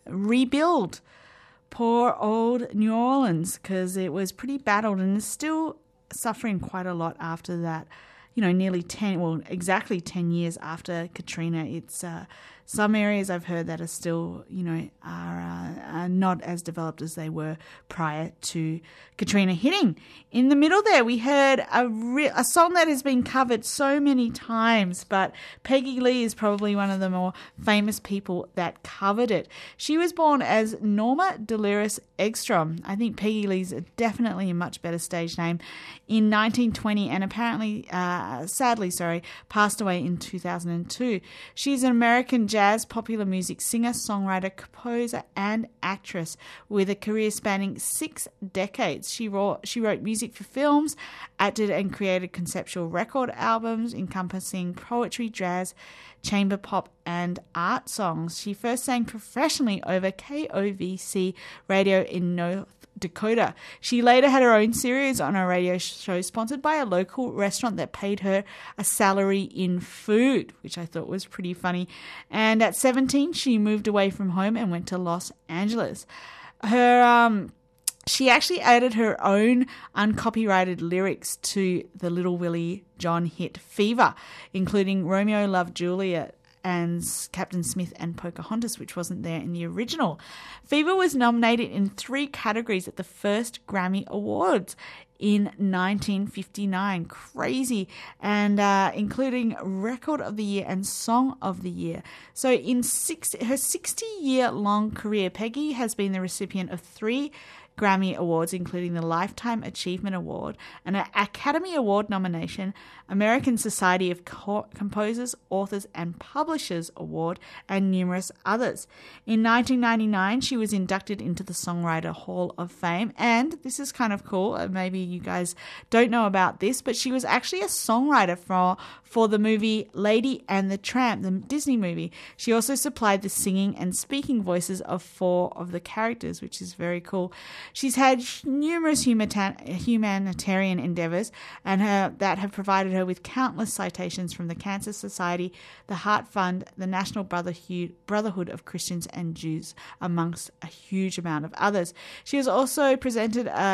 rebuild poor old New Orleans, because it was pretty battled and is still suffering quite a lot after that. You know, nearly ten, well, exactly ten years after Katrina. It's uh, some areas I've heard that are still, you know, are, uh, are not as developed as they were prior to Katrina hitting. In the middle there, we heard a, re- a song that has been covered so many times, but Peggy Lee is probably one of the more famous people that covered it. She was born as Norma Dolores Egstrom. I think Peggy Lee's definitely a much better stage name. In nineteen twenty, and apparently, uh, sadly, sorry, passed away in two thousand two. She's an American jazz popular music singer, songwriter, composer, and actress with a career spanning six decades. She wrote, she wrote music for films, acted and created conceptual record albums encompassing poetry, jazz, chamber pop, and art songs. She first sang professionally over K O V C radio in North Dakota. She later had her own series on a radio show sponsored by a local restaurant that paid her a salary in food, which I thought was pretty funny. And at seventeen, she moved away from home and went to Los Angeles. Her um She actually added her own uncopyrighted lyrics to the Little Willie John hit Fever, including Romeo Loved Juliet and Captain Smith and Pocahontas, which wasn't there in the original. Fever was nominated in three categories at the first Grammy Awards in nineteen fifty-nine. Crazy. And uh, including Record of the Year and Song of the Year. So in six, her sixty-year-long career, Peggy has been the recipient of three Grammy Awards, including the Lifetime Achievement Award, an Academy Award nomination, American Society of Co- Composers, Authors and Publishers Award, and numerous others. In nineteen ninety-nine, she was inducted into the Songwriter Hall of Fame, and this is kind of cool, maybe you guys don't know about this, but she was actually a songwriter for, for the movie Lady and the Tramp, the Disney movie. She also supplied the singing and speaking voices of four of the characters, which is very cool. She's had numerous humanitarian endeavours and her, that have provided her with countless citations from the Cancer Society, the Heart Fund, the National Brotherhood, Brotherhood of Christians and Jews, amongst a huge amount of others. She has also presented a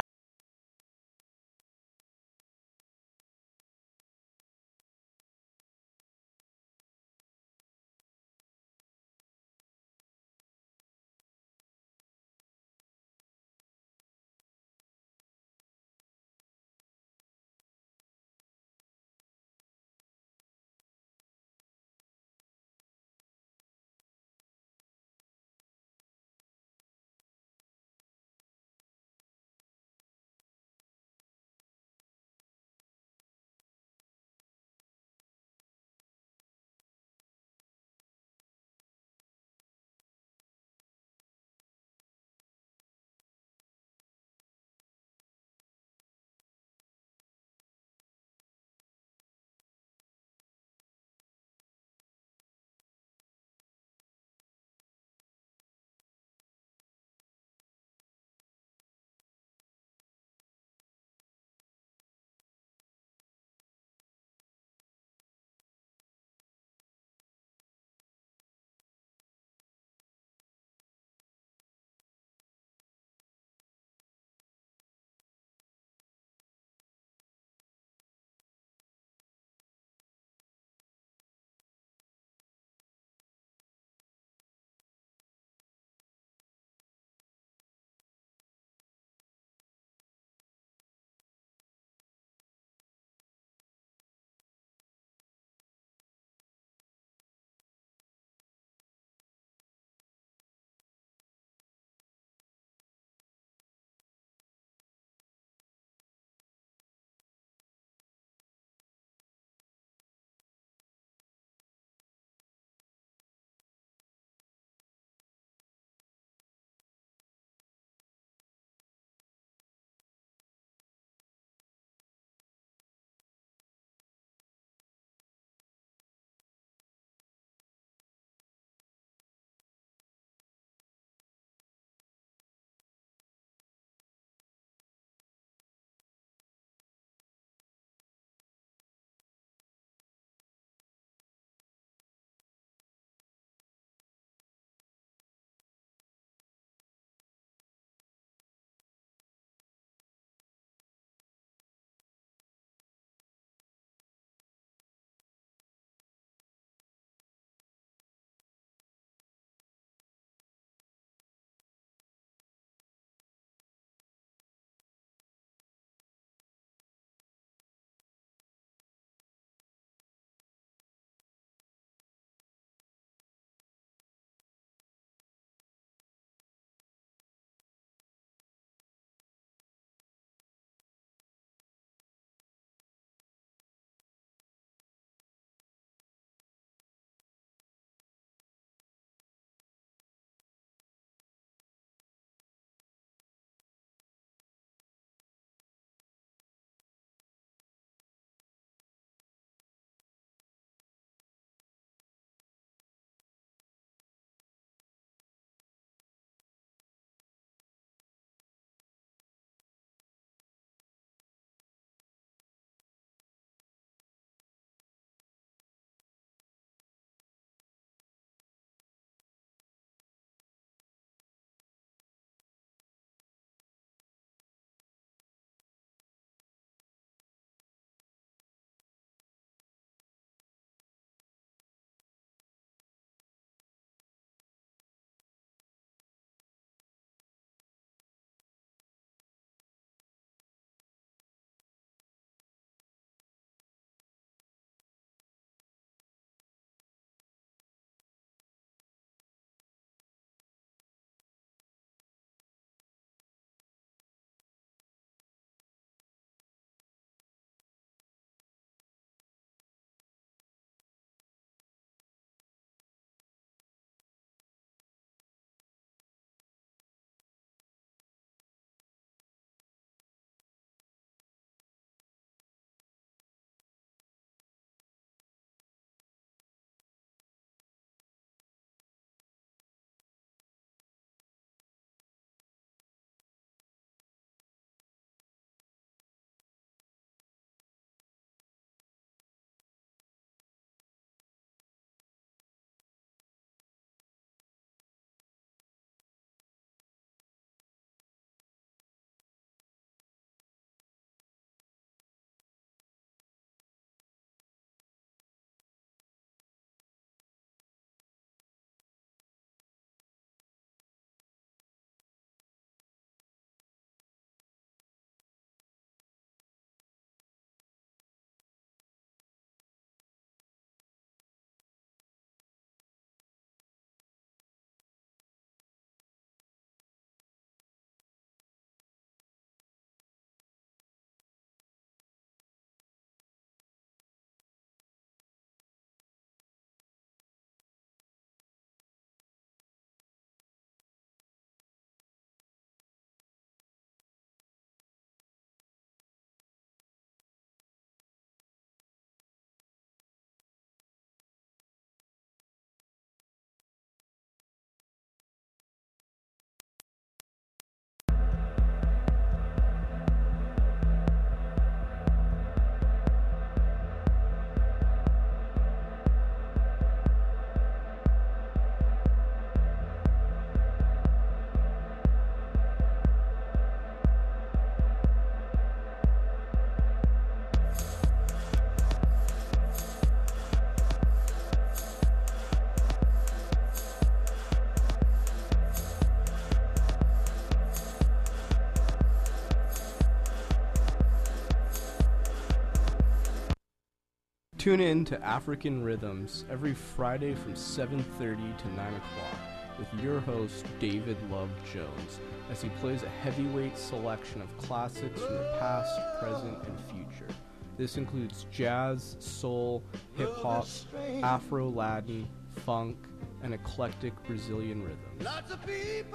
Tune in to African Rhythms every Friday from seven thirty to nine o'clock with your host, David Love Jones, as he plays a heavyweight selection of classics from the past, present, and future. This includes jazz, soul, hip-hop, Afro-Latin, funk, and eclectic Brazilian rhythms. Lots of people,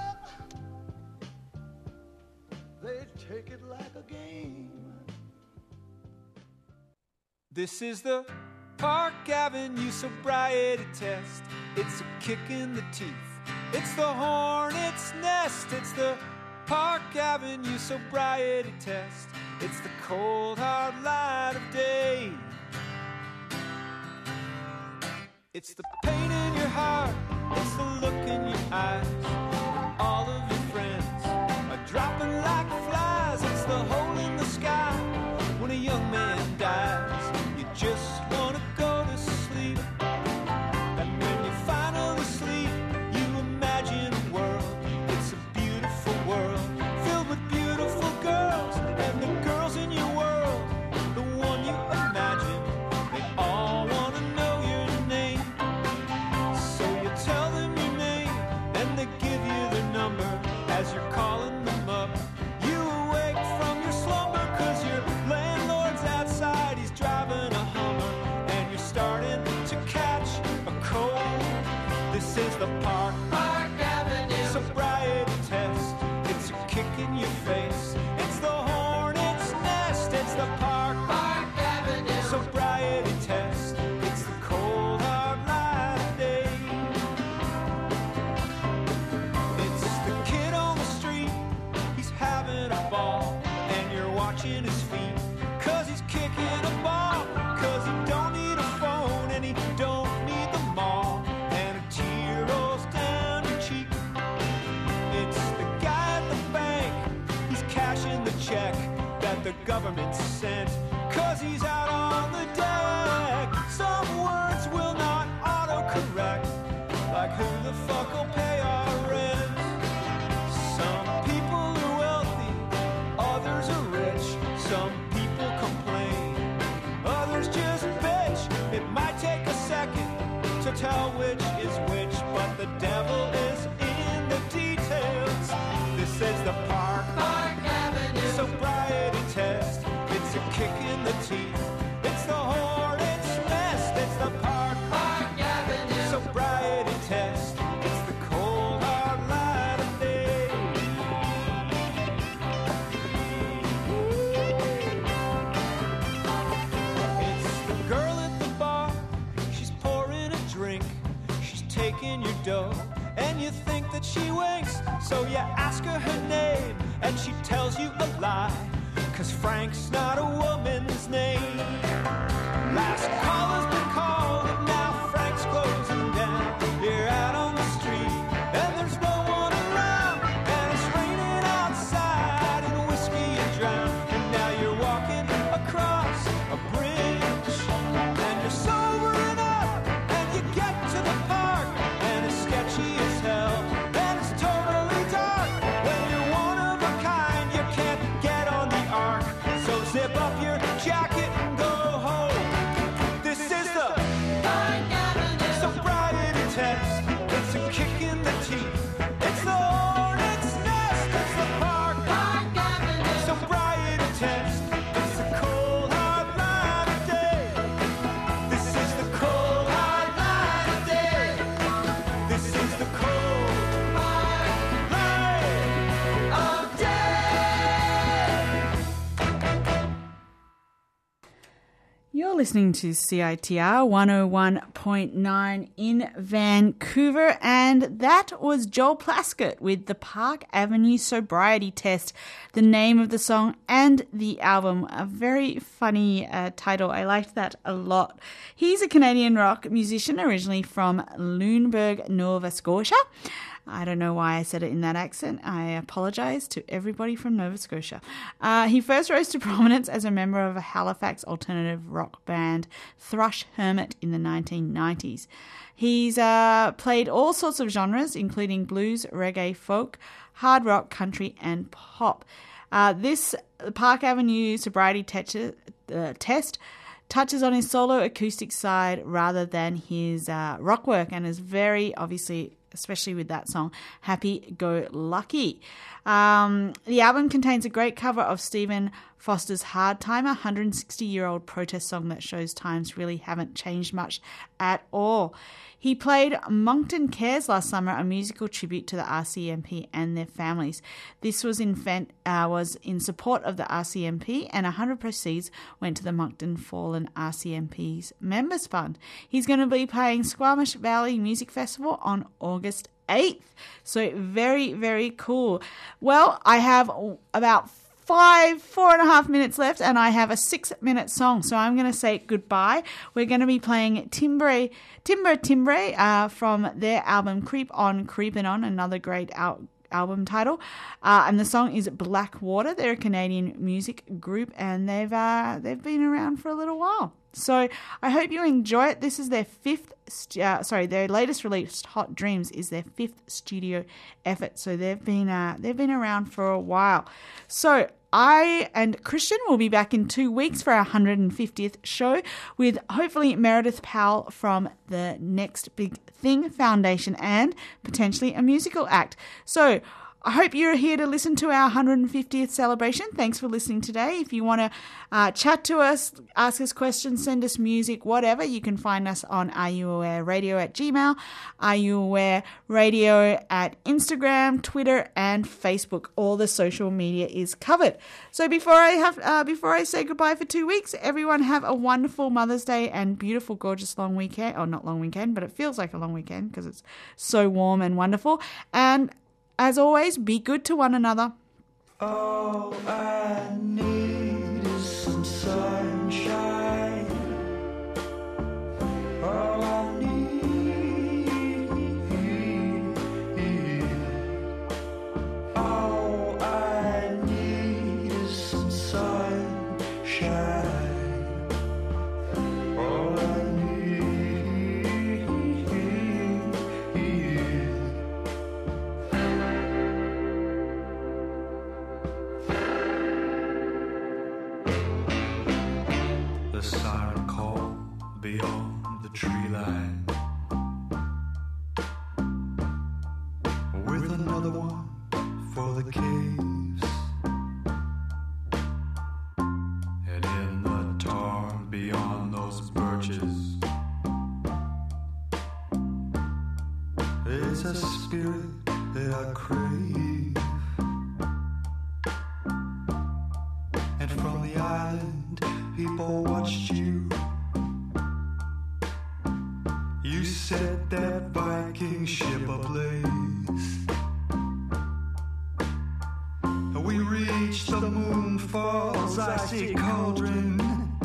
they take it like a game. This is the Park Avenue sobriety test. It's a kick in the teeth. It's the hornet's nest. It's the Park Avenue sobriety test. It's the cold hard light of day. It's the pain in your heart. It's the look in your eyes. All of your friends are dropping like flies. It's the hole in the sky when a young man dies. You just want to go to sleep. And when you finally sleep, you imagine a world. It's a beautiful world filled with beautiful girls. And the girls in your world, the one you imagine, they all want to know your name. So you tell them your name, and they give you their number as you're calling them up. You awake from your slumber, cause your landlord's outside, he's driving a Hummer, and you're starting to catch a cold. This is the Park, Park Avenue sobriety test. It's a kick in your face. It's the hornet's nest. It's the Park, Park Avenue sobriety test. It's the cold hard light of day. It's the kid on the street. He's having a ball, and you're watching his feet, cause he's kicking a ball, cause he don't need a phone, and he don't need the mall, and a tear rolls down your cheek. It's the guy at the bank, he's cashing the check that the government sent, cause he's out on the deck. Some words will not autocorrect, like who the fuck will pay our rent. Some people are wealthy, others are rich. Some people complain, others just bitch. It might take a second to tell which is which, but the devil is in the details. This is the Park, Park Avenue sobriety test. It's a kick in the teeth. It's the hornet's nest. It's the Park, Park Avenue sobriety test. It's the cold hard light of day. It's the girl at the bar. She's pouring a drink. She's taking your dough, and you think that she winks. So you ask her her name, and she tells you a lie, cause Frank's not a woman's name. Last call has been called, and now Frank's closing down. You're out on the street, and there's no one around, and it's raining outside, and whiskey you drown. And now you're walking across a bridge, and you're sobering up, and you get to the park, and it's sketchy as hell, and it's totally dark. When you're one of a kind, you can't get on the ark, so zip up your jacket and go home. This is the Park Avenue sobriety test. It's a kick in the teeth. It's the hornet's nest. It's the Park, Park Avenue sobriety test. It's the cold hard light of day. This is the cold hard light of day. This is the cold hard light of day. You're listening to C I T R one oh one point nine in Vancouver, and that was Joel Plaskett with the Park Avenue Sobriety Test, the name of the song and the album. A very funny uh, title. I liked that a lot. He's a Canadian rock musician originally from Lunenburg, Nova Scotia. I don't know why I said it in that accent. I apologize to everybody from Nova Scotia. Uh, he first rose to prominence as a member of a Halifax alternative rock band, Thrush Hermit, in the nineteen nineties. He's uh, played all sorts of genres, including blues, reggae, folk, hard rock, country, and pop. Uh, this Park Avenue sobriety te- uh, test touches on his solo acoustic side rather than his uh, rock work, and is very, obviously, especially with that song, Happy Go Lucky. Um, the album contains a great cover of Stephen Foster's Hard Timer, one hundred sixty-year-old protest song that shows times really haven't changed much at all. He played Moncton Cares last summer, a musical tribute to the R C M P and their families. This was in, uh, was in support of the R C M P, and one hundred proceeds went to the Moncton Fallen R C M P's Members Fund. He's going to be playing Squamish Valley Music Festival on August eighth. So very, very cool. Well, I have about five, four and a half minutes left, and I have a six-minute song, so I'm going to say goodbye. We're going to be playing Timbre, Timbre, Timbre uh, from their album Creep On, Creepin' On, another great al- album title, uh, and the song is Blackwater. They're a Canadian music group, and they've uh, they've been around for a little while. So I hope you enjoy it. This is their fifth, uh, sorry, their latest release, Hot Dreams, is their fifth studio effort. So they've been uh, they've been around for a while. So I and Christian will be back in two weeks for our one hundred fiftieth show with hopefully Meredith Powell from the Next Big Thing Foundation and potentially a musical act. So I hope you're here to listen to our one hundred fiftieth celebration. Thanks for listening today. If you want to uh, chat to us, ask us questions, send us music, whatever, you can find us on Are You Aware Radio at Gmail, Are You Aware Radio at Instagram, Twitter, and Facebook. All the social media is covered. So before I have, uh, before I say goodbye for two weeks, everyone have a wonderful Mother's Day and beautiful, gorgeous long weekend. Oh, not long weekend, but it feels like a long weekend because it's so warm and wonderful. And as always, be good to one another. All I need is some sunshine. All I need, all I need is some sunshine. All I need. The siren call beyond the tree line, with another one for the caves, and in the tar beyond those birches is a spirit that I crave, and from the island people watched you. You set that Viking ship ablaze. We reached the Moonfall's icy cauldron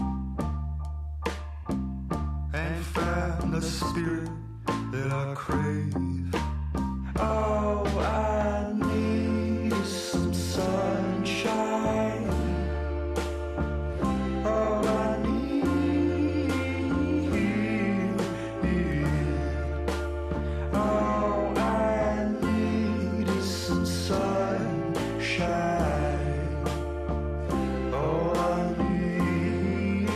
and found the spirit that I crave. All I need is some sunshine. All I need, all I need is some sunshine. All I need.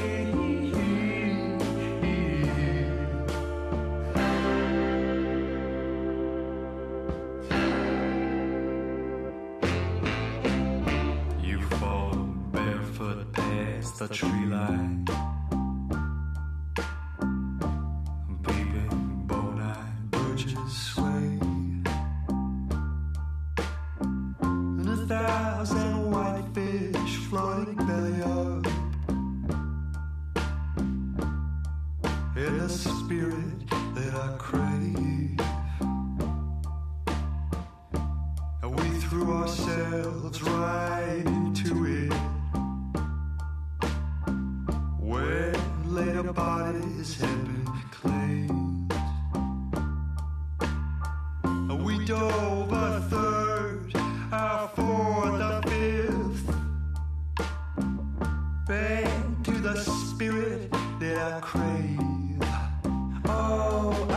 You fall barefoot past the tree line, peeping bone-eyed birches sway, and a thousand whitefish floating belly up in the spirit that I crave. And we threw ourselves right into it, where later bodies had been claimed. And we dove a third, our fourth, a fifth, back to the spirit that I crave. Oh,